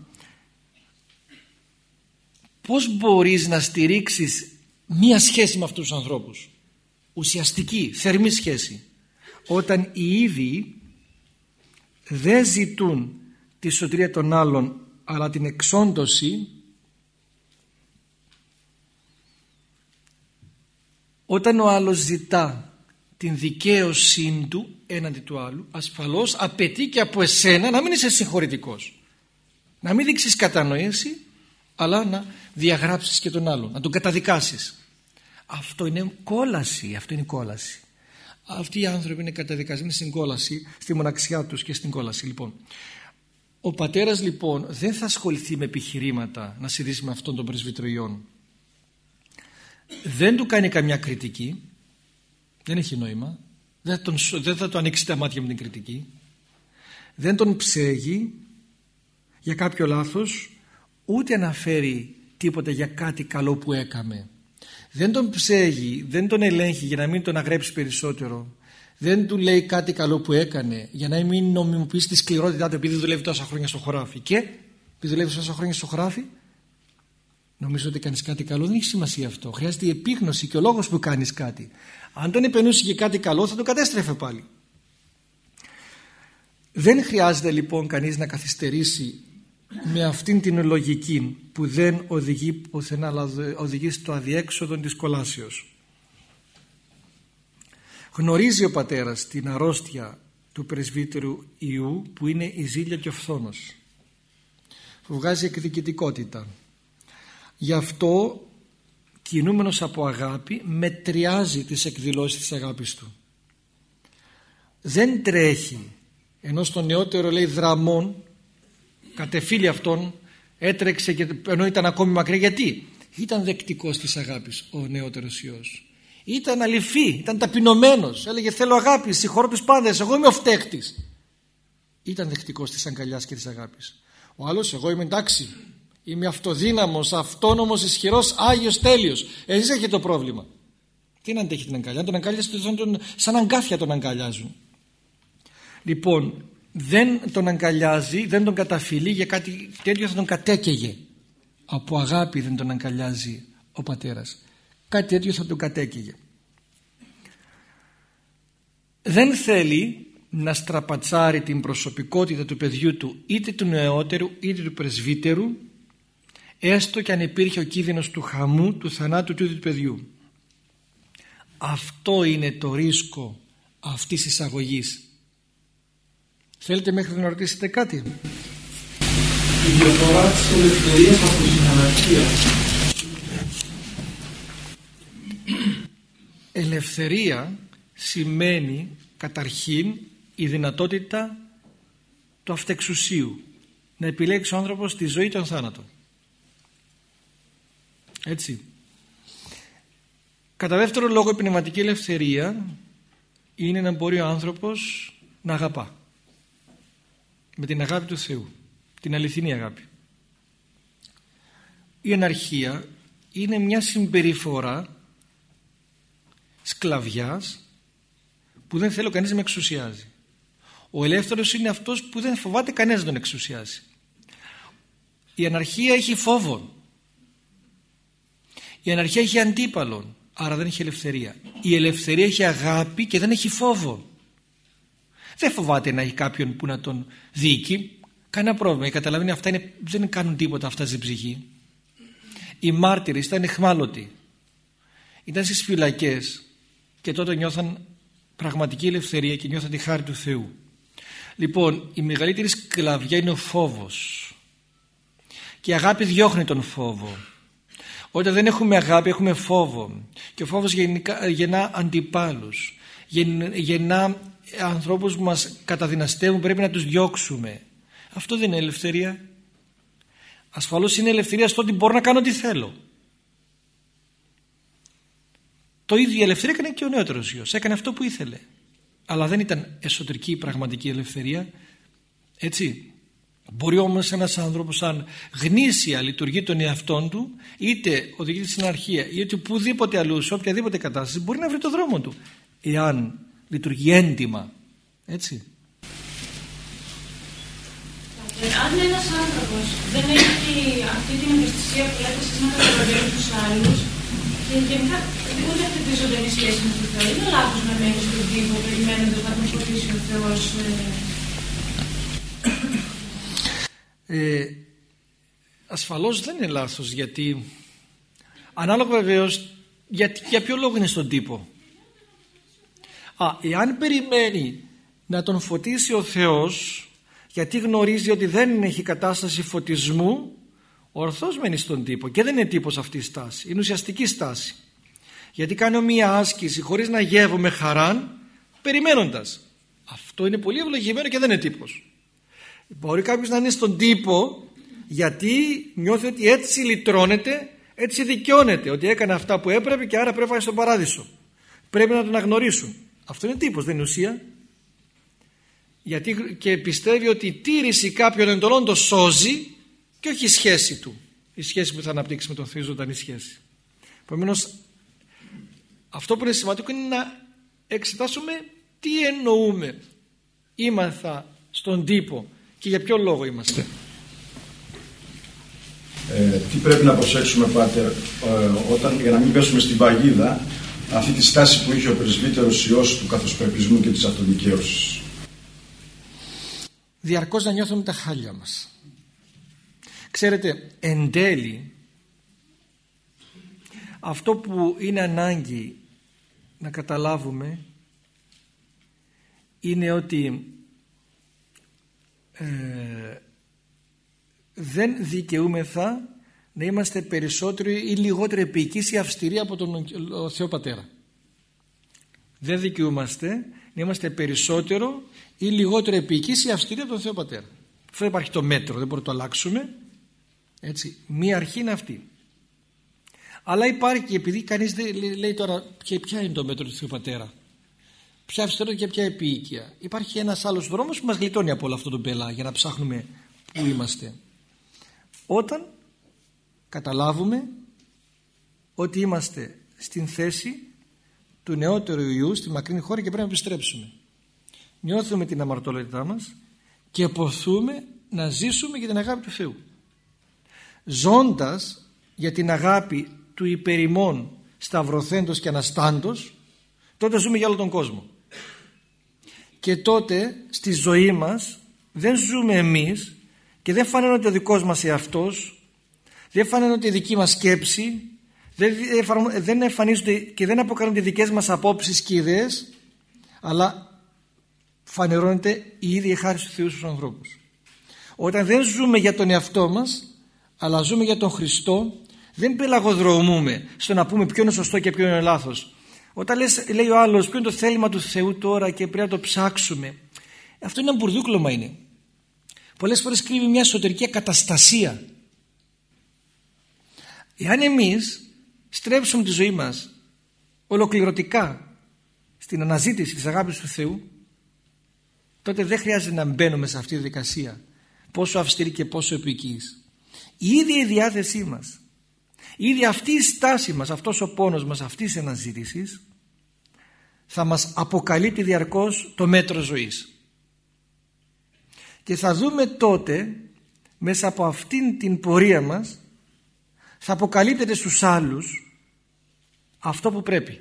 πώς μπορείς να στηρίξεις μία σχέση με αυτούς τους ανθρώπους, ουσιαστική, θερμή σχέση, όταν οι ίδιοι δεν ζητούν τη σωτηρία των άλλων αλλά την εξόντωση, όταν ο άλλος ζητά την δικαίωσή του έναντι του άλλου, ασφαλώς απαιτεί και από εσένα να μην είσαι συγχωρητικός, να μην δείξεις κατανόηση, αλλά να διαγράψεις και τον άλλον, να τον καταδικάσεις. Αυτό είναι κόλαση, αυτό είναι κόλαση. Αυτοί οι άνθρωποι είναι καταδικασμένοι στην κόλαση, στη μοναξιά τους και στην κόλαση. Λοιπόν, ο πατέρας λοιπόν δεν θα ασχοληθεί με επιχειρήματα να συζητήσει με αυτόν τον πρεσβύτερο Ιών. Δεν του κάνει καμιά κριτική, δεν έχει νόημα, δεν, τον, δεν θα του ανοίξει τα μάτια με την κριτική, δεν τον ψέγει για κάποιο λάθος, ούτε αναφέρει τίποτα για κάτι καλό που έκαμε. δεν τον ψέγει, δεν τον ελέγχει για να μην τον αγρέψει περισσότερο, δεν του λέει κάτι καλό που έκανε για να μην νομιμοποιήσει τη σκληρότητά του επειδή δουλεύει τόσα χρόνια στο χωράφι, και επειδή δουλεύει τόσα χρόνια στο χωράφι νομίζω ότι κάνεις κάτι καλό. Δεν έχει σημασία αυτό, χρειάζεται η επίγνωση και ο λόγος που κάνεις κάτι. Αν τον επενούσε και κάτι καλό θα τον κατέστρεφε πάλι. Δεν χρειάζεται λοιπόν κανείς να καθυστερήσει με αυτήν την λογική που δεν οδηγεί πουθενά, αλλά οδηγεί στο αδιέξοδο της κολάσεως. Γνωρίζει ο πατέρας την αρρώστια του πρεσβύτερου ιού που είναι η ζήλια και ο φθόνος, που βγάζει εκδικητικότητα. Γι' αυτό, κινούμενος από αγάπη, μετριάζει τις εκδηλώσεις της αγάπης του. Δεν τρέχει, ενώ στο νεότερο λέει δραμών, κατεφύλει αυτόν, έτρεξε και, ενώ ήταν ακόμη μακριά. Γιατί? Ήταν δεκτικός της αγάπης ο νεότερος ιός. Ήταν αληθή, ήταν ταπεινωμένος, έλεγε θέλω αγάπη, συγχωρώ τους πάντες, εγώ είμαι ο φταίχτης. Ήταν δεκτικός της αγκαλιάς και της αγάπης. Ο άλλος, εγώ είμαι εντάξει, είμαι αυτοδύναμος, αυτόνομος, ισχυρός, άγιος, τέλειος. Εσείς έχετε το πρόβλημα. Τι να αντέχει την αγκαλιά, τον αγκαλιάζουν σαν αγκάθια, τον αγκαλιάζουν. Λοιπόν, δεν τον αγκαλιάζει, δεν τον καταφυλεί, για κάτι τέτοιο θα τον κατέκαιγε. Από αγάπη δεν τον αγκαλιάζει ο πατέρας, κάτι τέτοιο θα τον κατέκαιγε. Δεν θέλει να στραπατσάρει την προσωπικότητα του παιδιού του, είτε του νεότερου είτε του πρεσβύτερου, έστω και αν υπήρχε ο κίνδυνος του χαμού, του θανάτου του ίδιου του παιδιού. Αυτό είναι το ρίσκο αυτής της αγωγής. Θέλετε μέχρι να ρωτήσετε κάτι? Η διαφορά της ελευθερίας από την αναρχία. Ελευθερία σημαίνει καταρχήν η δυνατότητα του αυτεξουσίου, να επιλέξει ο άνθρωπος τη ζωή ή τον θάνατο. Έτσι. Κατά δεύτερο λόγο, η πνευματική ελευθερία είναι να μπορεί ο άνθρωπος να αγαπά με την αγάπη του Θεού, την αληθινή αγάπη. Η αναρχία είναι μια συμπεριφορά σκλαβιάς που δεν θέλω κανείς να με εξουσιάζει. Ο ελεύθερος είναι αυτός που δεν φοβάται κανένας να τον εξουσιάζει. Η αναρχία έχει φόβο. Η αναρχία έχει αντίπαλον, άρα δεν έχει ελευθερία. Η ελευθερία έχει αγάπη και δεν έχει φόβο. Δεν φοβάται να έχει κάποιον που να τον διοικεί. Κανένα πρόβλημα. Καταλαβαίνει, αυτά είναι, δεν κάνουν τίποτα αυτά στην ψυχή. Οι μάρτυρες ήταν εχμάλωτοι. Ήταν στις φυλακές και τότε νιώθαν πραγματική ελευθερία και νιώθαν τη χάρη του Θεού. Λοιπόν, η μεγαλύτερη σκλαβιά είναι ο φόβος. Και η αγάπη διώχνει τον φόβο. Όταν δεν έχουμε αγάπη έχουμε φόβο. Και ο φόβος γενικά, γεννά αντιπάλους. Γεννά ανθρώπους που μας καταδυναστεύουν, πρέπει να τους διώξουμε. Αυτό δεν είναι ελευθερία. Ασφαλώς είναι ελευθερία στο ότι μπορώ να κάνω τι θέλω. Το ίδιο η ελευθερία έκανε και ο νεότερος γιος. Έκανε αυτό που ήθελε. Αλλά δεν ήταν εσωτερική πραγματική ελευθερία. Έτσι. Μπορεί όμως ένας άνθρωπος, αν γνήσια λειτουργεί τον εαυτόν του, είτε οδηγείται στην αναρχία είτε οπουδήποτε αλλού, σε οποιαδήποτε κατάσταση, μπορεί να βρει το δρόμο του, εάν λειτουργεί έντιμα. Έτσι. Αν ένας άνθρωπος δεν έχει αυτή την ευαισθησία που λέτε εσείς να καταλαβαίνει τους άλλους και γενικά ούτε αυτή τη ζωντανή σχέση με τον Θεό, είναι λάθος να μένει στον τύπο περιμένοντας να τον φωτίσει ο Θεός? Ε, ασφαλώς δεν είναι λάθος, γιατί ανάλογα βεβαίως για, για ποιο λόγο είναι στον τύπο. Α, εάν περιμένει να τον φωτίσει ο Θεός γιατί γνωρίζει ότι δεν έχει κατάσταση φωτισμού, ορθώς μένει στον τύπο και δεν είναι τύπος αυτή η στάση, είναι ουσιαστική στάση. Γιατί κάνω μία άσκηση χωρίς να γεύω με χαράν, περιμένοντας. Αυτό είναι πολύ ευλογημένο και δεν είναι τύπος. Μπορεί κάποιος να είναι στον τύπο γιατί νιώθει ότι έτσι λυτρώνεται, έτσι δικαιώνεται, ότι έκανε αυτά που έπρεπε και άρα πρέπει να πάει στον παράδεισο. Πρέπει να τον αγνωρίσουν. Αυτό είναι τύπος, δεν είναι ουσία. Γιατί και πιστεύει ότι η τήρηση κάποιων εντολών το σώζει και όχι η σχέση του. Η σχέση που θα αναπτύξει με τον Θεό, ζωντανή σχέση. Επομένως, αυτό που είναι σημαντικό είναι να εξετάσουμε τι εννοούμε. Είμαθα στον τύπο και για ποιο λόγο είμαστε. Ε, τι πρέπει να προσέξουμε, Πάτερ, ε, όταν, για να μην πέσουμε στην παγίδα αυτή τη στάση που είχε ο πρεσβύτερος Υιός του καθοσπρεπισμού και της αυτοδικαίωσης? Διαρκώς να νιώθουμε τα χάλια μας. Ξέρετε, εν τέλει αυτό που είναι ανάγκη να καταλάβουμε είναι ότι ε, δεν δικαιούμεθα να είμαστε περισσότερο ή λιγότερο επικείς ή αυστηροί από τον Θεό Πατέρα. Δεν δικαιούμαστε να είμαστε περισσότερο ή λιγότερο επικείς ή αυστηροί από τον Θεό Πατέρα. Αυτό υπάρχει το μέτρο, δεν μπορούμε να το αλλάξουμε. Έτσι, μία αρχή είναι αυτή. Αλλά υπάρχει, επειδή κανείς δεν λέει τώρα ποια είναι το μέτρο του Θεού Πατέρα, ποια αυστηρότητα και ποια επίοικια, υπάρχει ένας άλλος δρόμος που μας γλιτώνει από όλο αυτό το μπελά για να ψάχνουμε πού είμαστε. Όταν καταλάβουμε ότι είμαστε στην θέση του νεότερου Υιού στη μακρινή χώρα και πρέπει να επιστρέψουμε. Νιώθουμε την αμαρτωλότητά μας και ποθούμε να ζήσουμε για την αγάπη του Θεού. Ζώντας για την αγάπη του υπερημών σταυρωθέντος και αναστάντος, τότε ζούμε για όλο τον κόσμο. Και τότε στη ζωή μας δεν ζούμε εμείς και δεν φανερώνεται ο δικός μας εαυτός, δεν φανερώνεται η δική μας σκέψη, δεν εμφανίζονται και δεν αποκαλούνται οι δικές μας απόψεις και ιδέες, αλλά φανερώνεται η ίδια χάρη του Θεού στους ανθρώπους. Όταν δεν ζούμε για τον εαυτό μας, αλλά ζούμε για τον Χριστό, δεν πελαγοδρομούμε στο να πούμε ποιο είναι σωστό και ποιο είναι λάθος. Όταν λες, λέει ο άλλος ποιο είναι το θέλημα του Θεού τώρα και πρέπει να το ψάξουμε, αυτό είναι ένα μπουρδούκλωμα είναι. Πολλές φορές κρύβει μια εσωτερική ακαταστασία. Εάν εμείς στρέψουμε τη ζωή μας ολοκληρωτικά στην αναζήτηση της αγάπης του Θεού, τότε δεν χρειάζεται να μπαίνουμε σε αυτή τη δικασία, πόσο αυστηρή και πόσο επικείς. Η ίδια η διάθεσή μας, η ίδια αυτή η στάση μας, αυτός ο πόνος μας αυτής της αναζήτησης θα μας αποκαλύπτει διαρκώς το μέτρο ζωής. Και θα δούμε τότε μέσα από αυτήν την πορεία μας θα αποκαλύπτεται στους άλλους αυτό που πρέπει.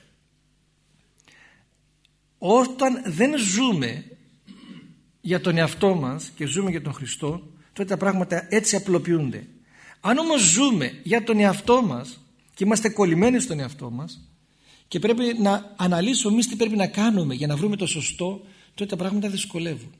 Όταν δεν ζούμε για τον εαυτό μας και ζούμε για τον Χριστό, τότε τα πράγματα έτσι απλοποιούνται. Αν όμως ζούμε για τον εαυτό μας και είμαστε κολλημένοι στον εαυτό μας και πρέπει να αναλύσουμε εμείς τι πρέπει να κάνουμε για να βρούμε το σωστό, τότε τα πράγματα δυσκολεύουν.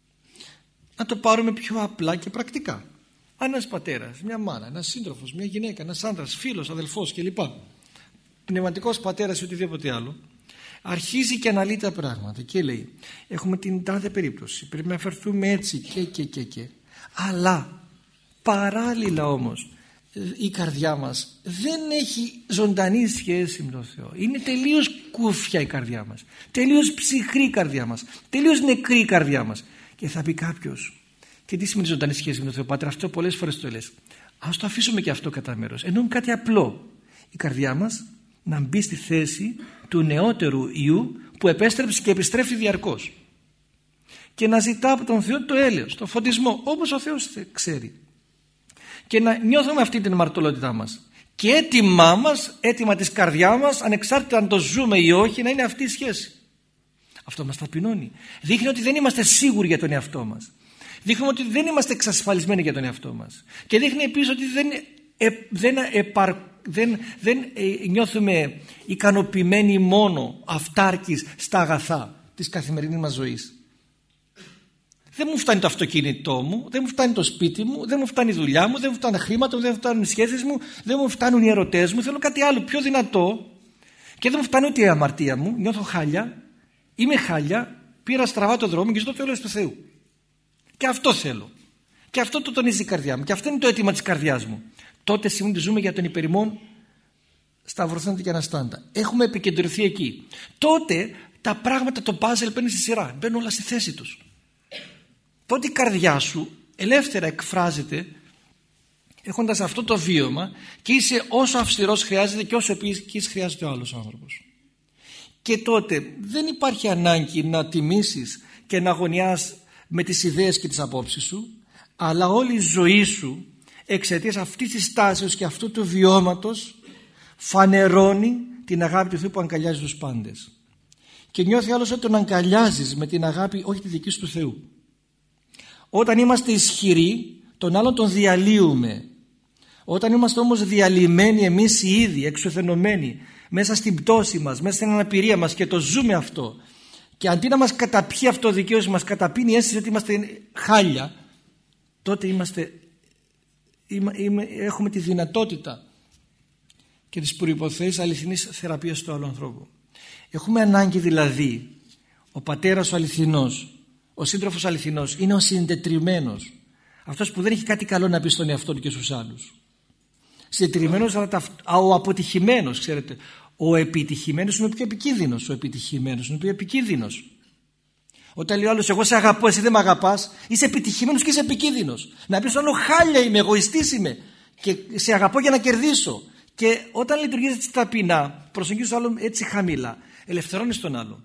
Να το πάρουμε πιο απλά και πρακτικά. Αν ένας πατέρας, μια μάνα, ένας σύντροφος, μια γυναίκα, ένας άντρας, φίλος, αδελφός κλπ, πνευματικός πατέρας ή οτιδήποτε άλλο, αρχίζει και αναλύει τα πράγματα και λέει έχουμε την τάδε περίπτωση, πρέπει να φερθούμε έτσι και και και και αλλά παράλληλα όμως η καρδιά μας δεν έχει ζωντανή σχέση με τον Θεό, είναι τελείως κούφια η καρδιά μας, τελείως ψυχρή η καρδιά μας, τελείως νεκρή η καρδιά μας. Και θα πει κάποιος, και τι σημαίνει ζωντανή σχέση με τον Θεό, Πάτερ? Αυτό πολλές φορές το λες. Ας το αφήσουμε και αυτό κατά μέρος. Εννοούμε κάτι απλό, η καρδιά μας να μπει στη θέση του νεότερου Υιού που επέστρεψε και επιστρέφει διαρκώς και να ζητά από τον Θεό το έλεος, το φωτισμό όπως ο Θεός ξέρει, και να νιώθουμε αυτή την αμαρτωλότητά μας και έτοιμά μας, έτοιμα της καρδιά μας, ανεξάρτητα αν το ζούμε ή όχι, να είναι αυτή η σχέση. Αυτό μας ταπεινώνει. Δείχνει ότι δεν είμαστε σίγουροι για τον εαυτό μας, δείχνει ότι δεν είμαστε εξασφαλισμένοι για τον εαυτό μας και δείχνει επίσης ότι δεν, ε, δεν, επαρ, δεν, δεν ε, νιώθουμε ικανοποιημένοι μόνο αυτάρκης στα αγαθά της καθημερινής μας ζωής. Δεν μου φτάνει το αυτοκίνητό μου, δεν μου φτάνει το σπίτι μου, δεν μου φτάνει η δουλειά μου, δεν μου φτάνει χρήματα, δεν μου φτάνουν οι σχέσεις μου, δεν μου φτάνουν οι ερωτές μου. Θέλω κάτι άλλο πιο δυνατό και δεν μου φτάνει ούτε η αμαρτία μου. Νιώθω χάλια, είμαι χάλια, πήρα στραβά το δρόμο και ζητώ το έλεος του Θεού. Και αυτό θέλω. Και αυτό το τονίζει η καρδιά μου. Και αυτό είναι το αίτημα της καρδιάς μου. Τότε σημαίνει ότι ζούμε για τον υπερημών σταυρωθέντα και αναστάντα. Έχουμε επικεντρωθεί εκεί. Τότε τα πράγματα, το puzzle μπαίνει στη σειρά, μπαίνουν όλα στη θέση τους. Τότε η καρδιά σου ελεύθερα εκφράζεται έχοντας αυτό το βίωμα και είσαι όσο αυστηρός χρειάζεται και όσο επίσης χρειάζεται ο άλλος άνθρωπος. Και τότε δεν υπάρχει ανάγκη να τιμήσεις και να αγωνιάς με τις ιδέες και τις απόψεις σου, αλλά όλη η ζωή σου εξαιτίας αυτής της τάσεως και αυτού του βιώματος φανερώνει την αγάπη του Θεού που αγκαλιάζει τους πάντες. Και νιώθει άλλος ότι τον αγκαλιάζεις με την αγάπη όχι τη δική σου του Θεού. Όταν είμαστε ισχυροί, τον άλλον τον διαλύουμε. Όταν είμαστε όμως διαλυμένοι εμείς οι ίδιοι, εξουθενωμένοι, μέσα στην πτώση μας, μέσα στην αναπηρία μας και το ζούμε αυτό, και αντί να μας καταπιεί αυτό το δικαίωση, μας καταπίνει η αίσθηση ότι είμαστε χάλια, τότε είμαστε, είμα, είμα, έχουμε τη δυνατότητα και τις προϋποθέσεις αληθινής θεραπείας του άλλου ανθρώπου. Έχουμε ανάγκη δηλαδή ο πατέρας ο αληθινός, ο σύντροφος αληθινός είναι ο συντετριμμένος, αυτός που δεν έχει κάτι καλό να πει στον εαυτό του και στους άλλους. Συντετριμμένος, αλλά ο αποτυχημένος, ξέρετε. Ο επιτυχημένος είναι ο πιο επικίνδυνος. Ο επιτυχημένος είναι ο πιο επικίνδυνος. Όταν λέει ο άλλος, εγώ σε αγαπώ, εσύ δεν με αγαπάς, είσαι επιτυχημένος και είσαι επικίνδυνος. Να πεις άλλο, χάλια είμαι, εγωιστής είμαι και σε αγαπώ για να κερδίσω. Και όταν λειτουργείς έτσι ταπεινά, προσεγγίζεις τον άλλον έτσι χαμηλά, ελευθερώνεις τον άλλο.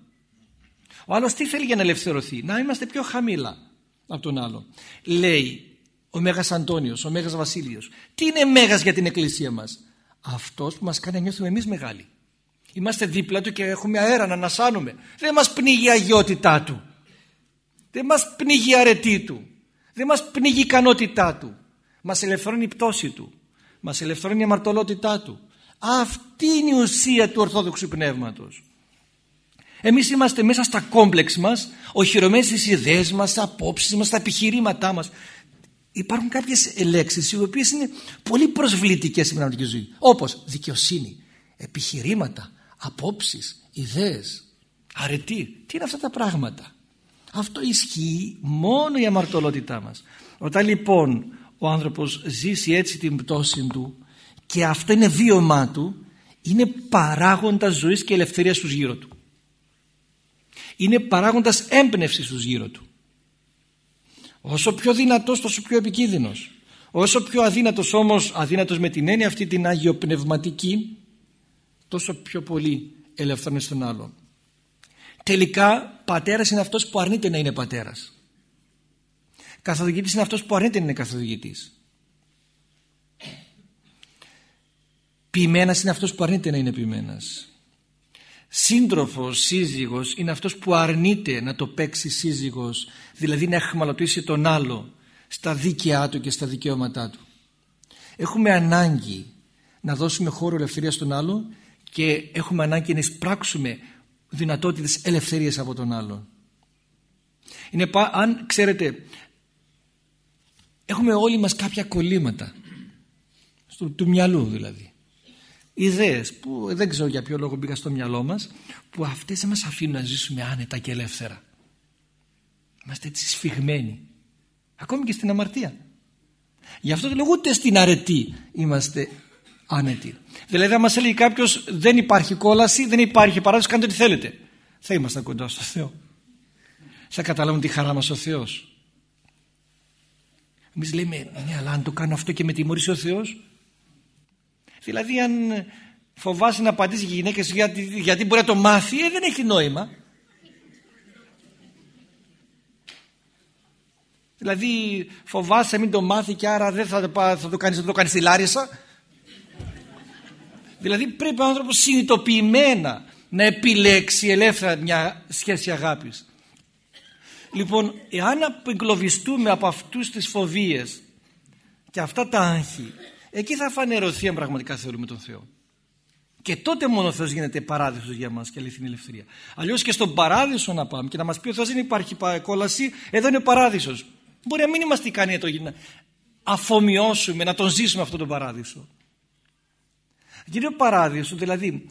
Ο άλλος τι θέλει για να ελευθερωθεί? Να είμαστε πιο χαμηλά από τον άλλο. Λέει ο Μέγας Αντώνιος, ο Μέγας Βασίλειος, τι είναι Μέγας για την Εκκλησία μας? Αυτός που μας κάνει να νιώθουμε εμείς μεγάλοι. Είμαστε δίπλα του και έχουμε αέρα να ανασάνουμε. Δεν μας πνίγει η αγιότητά του, δεν μας πνίγει η αρετή του, δεν μας πνίγει η ικανότητά του. Μας ελευθερώνει η πτώση του, μας ελευθερώνει η αμαρτωλότητά του. Αυτή είναι η ουσία του Ορθόδοξου Πνεύματος. Εμείς είμαστε μέσα στα κόμπλεξ μας, οχυρωμένοι στις ιδέες μας, στα απόψεις μας, στα επιχειρήματά μας. Υπάρχουν κάποιες λέξεις οι οποίες είναι πολύ προσβλητικές στην πνευματική ζωή, όπως δικαιοσύνη, επιχειρήματα, απόψεις, ιδέες, αρετή. Τι είναι αυτά τα πράγματα? Αυτό ισχύει μόνο η αμαρτωλότητά μας. Όταν λοιπόν ο άνθρωπος ζήσει έτσι την πτώση του και αυτό είναι βίωμά του, είναι παράγοντας ζωής και ελευθερίας στους γύρω του. Είναι παράγοντας έμπνευσης στους γύρω του. Όσο πιο δυνατός, τόσο πιο επικίνδυνος. Όσο πιο αδύνατος όμως, αδύνατος με την έννοια αυτή την αγιοπνευματική, τόσο πιο πολύ ελευθερώνει στον άλλον. Τελικά πατέρας είναι αυτός που αρνείται να είναι πατέρας. Καθοδηγητής είναι αυτός που αρνείται να είναι καθοδηγητής. Ποιημένας είναι αυτός που αρνείται να είναι ποιημένας. Σύντροφος, σύζυγος είναι αυτός που αρνείται να το παίξει σύζυγος, δηλαδή να εχμαλωτήσει τον άλλο στα δίκαιά του και στα δικαιώματά του. Έχουμε ανάγκη να δώσουμε χώρο ελευθερίας στον άλλο και έχουμε ανάγκη να εισπράξουμε δυνατότητες ελευθερίας από τον άλλον. Είναι, αν ξέρετε, έχουμε όλοι μας κάποια κολλήματα του, του μυαλού δηλαδή. Ιδέες που δεν ξέρω για ποιο λόγο μπήκαν στο μυαλό μας, που αυτές δεν μας αφήνουν να ζήσουμε άνετα και ελεύθερα. Είμαστε έτσι σφιγμένοι, ακόμη και στην αμαρτία. Γι' αυτό το λόγο ούτε στην αρετή είμαστε άνετοι. Δηλαδή αν μας έλεγε κάποιος δεν υπάρχει κόλαση, δεν υπάρχει παράδοση, κάντε ό,τι θέλετε, θα ήμασταν κοντά στο Θεό. Θα καταλάβουν τη χαρά μας ο Θεός. Εμείς λέμε ναι, αλλά αν το κάνω αυτό και με τιμωρήσει ο Θεός? Δηλαδή αν φοβάσαι να απαντήσει και οι γυναίκες γιατί, γιατί μπορεί να το μάθει, ε, δεν έχει νόημα. Δηλαδή φοβάσαι μην το μάθει και άρα δεν θα το, θα το κάνεις, θα το κάνεις στη Λάρισα. Δηλαδή πρέπει ο άνθρωπος συνειδητοποιημένα να επιλέξει ελεύθερα μια σχέση αγάπης. Λοιπόν, εάν απεγκλωβιστούμε από αυτούς τις φοβίες και αυτά τα άγχη, εκεί θα φανερωθεί αν πραγματικά θεωρούμε τον Θεό. Και τότε μόνο ο Θεός γίνεται παράδεισος για μας και αληθινή ελευθερία. Αλλιώς και στον παράδεισο να πάμε και να μας πει ο Θεός δεν υπάρχει κόλαση, εδώ είναι ο παράδεισος. Μπορεί να μην είμαστε ικανοί να αφομοιώσουμε, να τον ζήσουμε αυτόν τον παράδεισο. Γιατί ο παράδεισο, δηλαδή,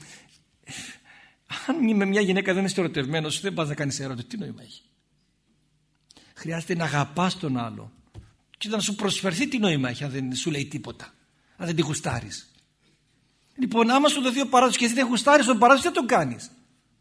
αν με μια γυναίκα δεν είσαι ερωτευμένος, δεν πας να κάνεις ερώτηση, τι νόημα έχει? Χρειάζεται να αγαπάς τον άλλο και να σου προσφερθεί, τι νόημα έχει αν δεν σου λέει τίποτα, αν δεν τη γουστάρεις. Λοιπόν, άμα σου δοθεί ο παράδεισος και εσύ δεν γουστάρεις τον παράδεισο, δεν τον κάνεις.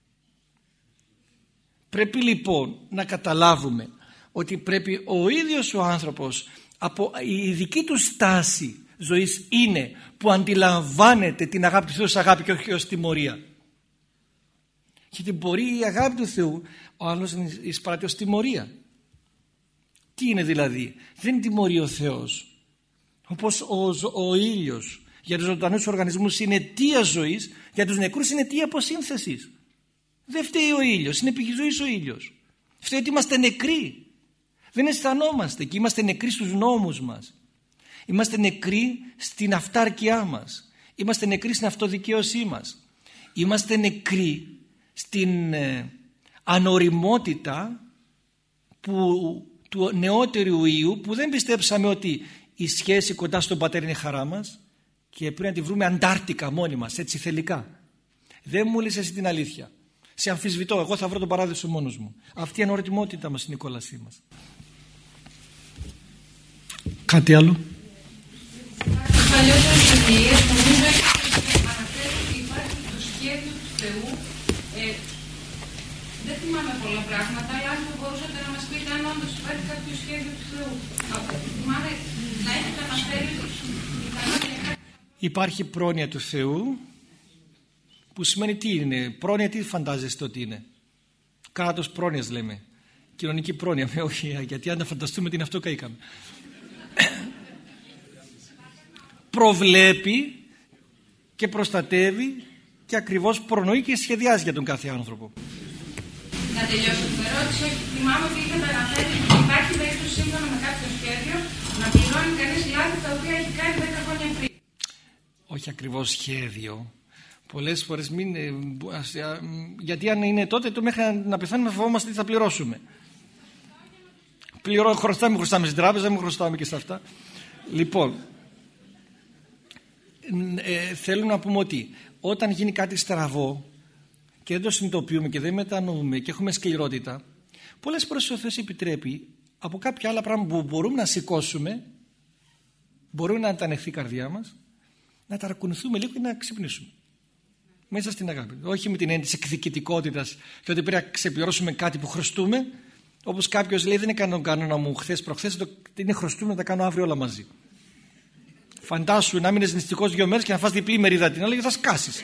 Πρέπει λοιπόν να καταλάβουμε ότι πρέπει ο ίδιος ο άνθρωπος, από η δική του στάση ζωής είναι που αντιλαμβάνεται την αγάπη του Θεού ως αγάπη και όχι ως τιμωρία. Γιατί μπορεί η αγάπη του Θεού ο άλλος να εισπράττει ως τιμωρία. Τι είναι δηλαδή? Δεν τιμωρεί ο Θεός. Όπως ο, ο ήλιος για τους ζωντανούς οργανισμούς είναι αιτία ζωής, για τους νεκρούς είναι αιτία αποσύνθεσης. Δεν φταίει ο ήλιος, είναι πηγή ζωής ο ήλιος. Φταίει ότι είμαστε νεκροί. Δεν αισθανόμαστε και είμαστε νεκροί στους νόμους μας. Είμαστε νεκροί στην αυτάρκειά μας. Είμαστε νεκροί στην αυτοδικαίωσή μας. Είμαστε νεκροί στην ε, ανοριμότητα που, του νεότερου Ιού, που δεν πιστέψαμε ότι η σχέση κοντά στον Πατέρα είναι χαρά μας και πρέπει να τη βρούμε αντάρτικα μόνοι μας, έτσι θελικά. Δεν μου λες εσύ την αλήθεια. Σε αμφισβητώ, εγώ θα βρω τον παράδεισο μόνος μου. Αυτή η ανοριμότητα μας είναι η κόλασή μας. Κάτι άλλο? Παλιότερες εμπειρίες νομίζω αναφέρει ότι υπάρχει το σχέδιο του Θεού. Ε, δεν θυμάμαι πολλά πράγματα, αλλά αν μπορούσατε να μας πείτε αν όντως υπάρχει κάποιο σχέδιο του Θεού. Θυμάμαι να έχετε αναφέρει ότι υπάρχει πρόνοια του Θεού, που σημαίνει τι είναι? Πρόνοια τι φαντάζεστε ότι είναι? Κράτος πρόνοιας λέμε. Κοινωνική πρόνοια. Όχι, γιατί αν τα φανταστούμε τι είναι αυτό, καήκαμε. Προβλέπει και προστατεύει και ακριβώς προνοεί και σχεδιάζει για τον κάθε άνθρωπο. Να τελειώσω την ερώτηση. Θυμάμαι ότι είχατε αναφέρει ότι υπάρχει περίπτωση σύμφωνα με κάποιο σχέδιο να πληρώνει κανείς λάθη τα οποία έχει κάνει δέκα χρόνια πριν. Όχι ακριβώς σχέδιο. Πολλές φορές μην, γιατί αν είναι τότε το μέχρι να πεθάνουμε φοβόμαστε τι θα πληρώσουμε. Πληρώ, χρωστάμε, χρωστάμε στην τράπεζα, μην χρωστάμε και σε αυτά. Λοιπόν, ε, θέλω να πούμε ότι όταν γίνει κάτι στραβό και δεν το συνειδητοποιούμε και δεν μετανοούμε και έχουμε σκληρότητα, πολλές φορές ο Θεός επιτρέπει από κάποια άλλα πράγματα που μπορούμε να σηκώσουμε, μπορούμε να αντανεχθεί η καρδιά μας, να ταρακουνηθούμε λίγο και να ξυπνήσουμε. Μέσα στην αγάπη. Όχι με την έννοια της εκδικητικότητας και ότι πρέπει να ξεπληρώσουμε κάτι που χρωστούμε. Όπως κάποιος λέει, δεν έκανε τον κανόνα μου χθες προχθές, το είναι χρωστούμε να τα κάνω αύριο όλα μαζί. Φαντάσου να μείνεις νηστικός δύο μέρες και να φας διπλή μερίδα την άλλη και θα σκάσεις.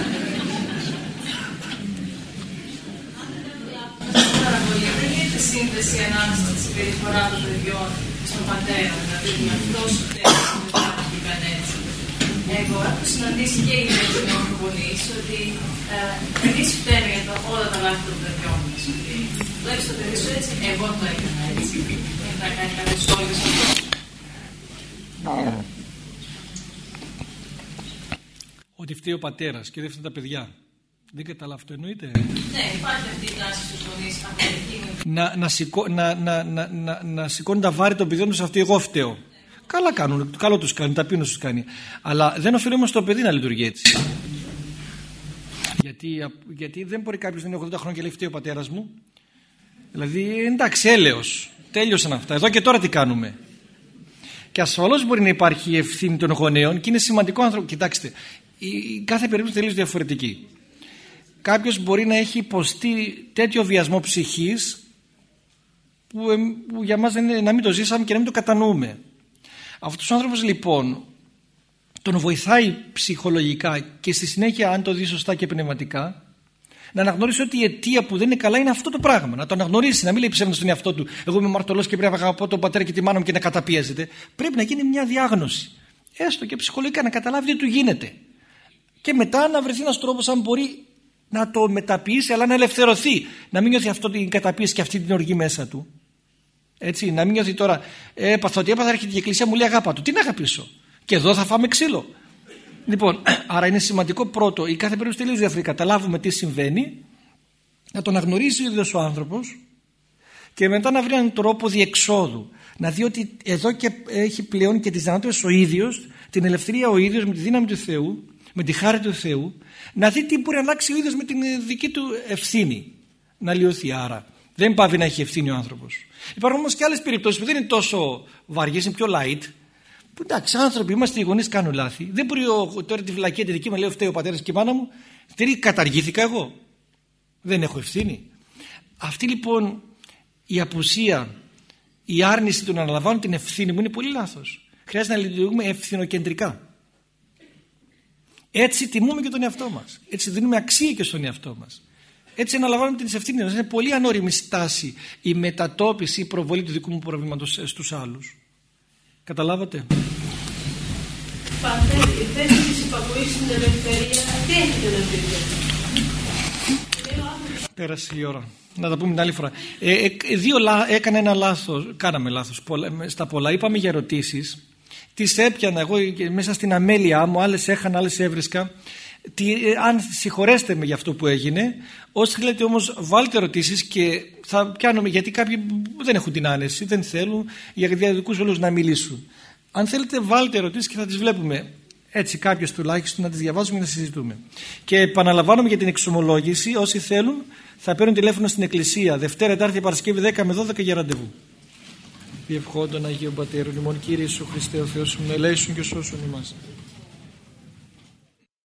Δεν γίνεται σύνδεση ανάμεσα στη συμπεριφορά των παιδιών στον πατέρα, δηλαδή αυτός δεν έτσι. Εγώ έχω συναντήσει και οι νέοι γονείς ότι εμείς φταίμε για όλα τα λάθη των παιδιών μας. Βλέπεις το παιδί σου έτσι, εγώ το έκανα έτσι. Δεν θα κάνει κάποιος όλος αυτό. Ότι φταίει ο πατέρας και δεν φταίει τα παιδιά. Δεν καταλάβω αυτό, εννοείται. Ναι, υπάρχει αυτή η τάση στους γονείς από εκείνη. Να, να, σηκώ, να, να, να, να, να σηκώνουν τα βάρη των παιδιών τους αυτό, εγώ φταίω. Καλά κάνουν, καλό τους κάνει, ταπείνως τους κάνει. Αλλά δεν οφείλει όμως το παιδί να λειτουργεί έτσι. Γιατί, γιατί δεν μπορεί κάποιος να είναι ογδόντα χρόνια και λέει φταίει ο πατέρας μου. Δηλαδή εντάξει, έλεος, τέλειωσαν αυτά. Εδώ και τώρα τι κάνουμε? Και ασφαλώς μπορεί να υπάρχει η ευθύνη των γονέων και είναι σημαντικό άνθρωπο. Κοιτάξτε, η, κάθε περίπτωση τελείως διαφορετική. Κάποιος μπορεί να έχει υποστεί τέτοιο βιασμό ψυχής που, που για μας δεν είναι, να μην το ζήσαμε και να μην το κατανοούμε. Αυτός ο άνθρωπος λοιπόν τον βοηθάει ψυχολογικά και στη συνέχεια, αν το δει σωστά και πνευματικά, να αναγνωρίσει ότι η αιτία που δεν είναι καλά είναι αυτό το πράγμα. Να το αναγνωρίσει, να μην λέει ψέματα στον εαυτό του. Εγώ είμαι μαρτωλός και πρέπει να αγαπώ τον πατέρα και τη μάνα μου και να καταπιέζεται. Πρέπει να γίνει μια διάγνωση. Έστω και ψυχολογικά, να καταλάβει τι του γίνεται. Και μετά να βρεθεί ένας τρόπος, αν μπορεί, να το μεταποιήσει, αλλά να ελευθερωθεί. Να μην νιώθει αυτό την καταπίεση και αυτή την οργή μέσα του. Έτσι, να μην νιώθει τώρα, έπαθα ότι έπαθα, έρχεται η εκκλησία μου λέει αγάπα του. Τι να αγαπήσω? Και εδώ θα φάμε ξύλο. Λοιπόν, άρα είναι σημαντικό πρώτο, η κάθε περίπτωση τελείως διαφορετική. Καταλάβουμε τι συμβαίνει, να τον αναγνωρίσει ο ίδιος ο άνθρωπος και μετά να βρει έναν τρόπο διεξόδου. Να δει ότι εδώ και έχει πλέον και τις δυνατότητες ο ίδιος, την ελευθερία ο ίδιος με τη δύναμη του Θεού, με τη χάρη του Θεού, να δει τι μπορεί να αλλάξει ο ίδιος με την δική του ευθύνη. Να λιωθεί άρα. Δεν πάβει να έχει ευθύνη ο άνθρωπος. Υπάρχουν όμως και άλλες περιπτώσεις που δεν είναι τόσο βαριές, είναι πιο light. Που εντάξει, άνθρωποι είμαστε, οι γονείς κάνουν λάθη. Δεν μπορεί ο, τώρα τη βλακία τη δική μου, λέει φταίει ο πατέρας και η μάνα μου. Τι καταργήθηκα εγώ? Δεν έχω ευθύνη. Αυτή λοιπόν η απουσία, η άρνηση του να αναλαμβάνω την ευθύνη μου είναι πολύ λάθος. Χρειάζεται να λειτουργούμε ευθυνοκεντρικά. Έτσι τιμούμε και τον εαυτό μας. Έτσι δίνουμε αξία και στον εαυτό μας. Έτσι αναλαμβάνουμε την ευθύνη μας. Είναι πολύ ανώριμη στάση η μετατόπιση, η προβολή του δικού μου προβλήματος στους άλλους. Καταλάβατε? Πατέρα, η θέση της υπακοής στην ελευθερία, τι έχετε να πείτε? Πέρασε η ώρα. Να τα πούμε την άλλη φορά. Ε, ε, δύο, έκανα ένα λάθος, κάναμε λάθος πολλά, στα πολλά. Είπαμε για ερωτήσεις. Τις έπιανα εγώ μέσα στην αμέλειά μου, άλλες έχανα, άλλες έβρισκα. Τι, ε, αν συγχωρέστε με για αυτό που έγινε, όσοι θέλετε όμως βάλτε ερωτήσεις και θα πιάνουμε, γιατί κάποιοι δεν έχουν την άνεση, δεν θέλουν για διαδικούς όλους να μιλήσουν. Αν θέλετε βάλτε ερωτήσεις και θα τις βλέπουμε έτσι κάποιες τουλάχιστον, να τις διαβάζουμε και να συζητούμε. Και επαναλαμβάνουμε για την εξομολόγηση, όσοι θέλουν θα παίρνουν τηλέφωνο στην Εκκλησία Δευτέρα, Τετάρτη, Παρασκευή δέκα με δώδεκα για ραντεβού. Διευχόντων Αγίων Πατέρων ημών, Κύριε Ιησού Χριστέ ο Θεός ημών, ελέησον και σώσον ημάς.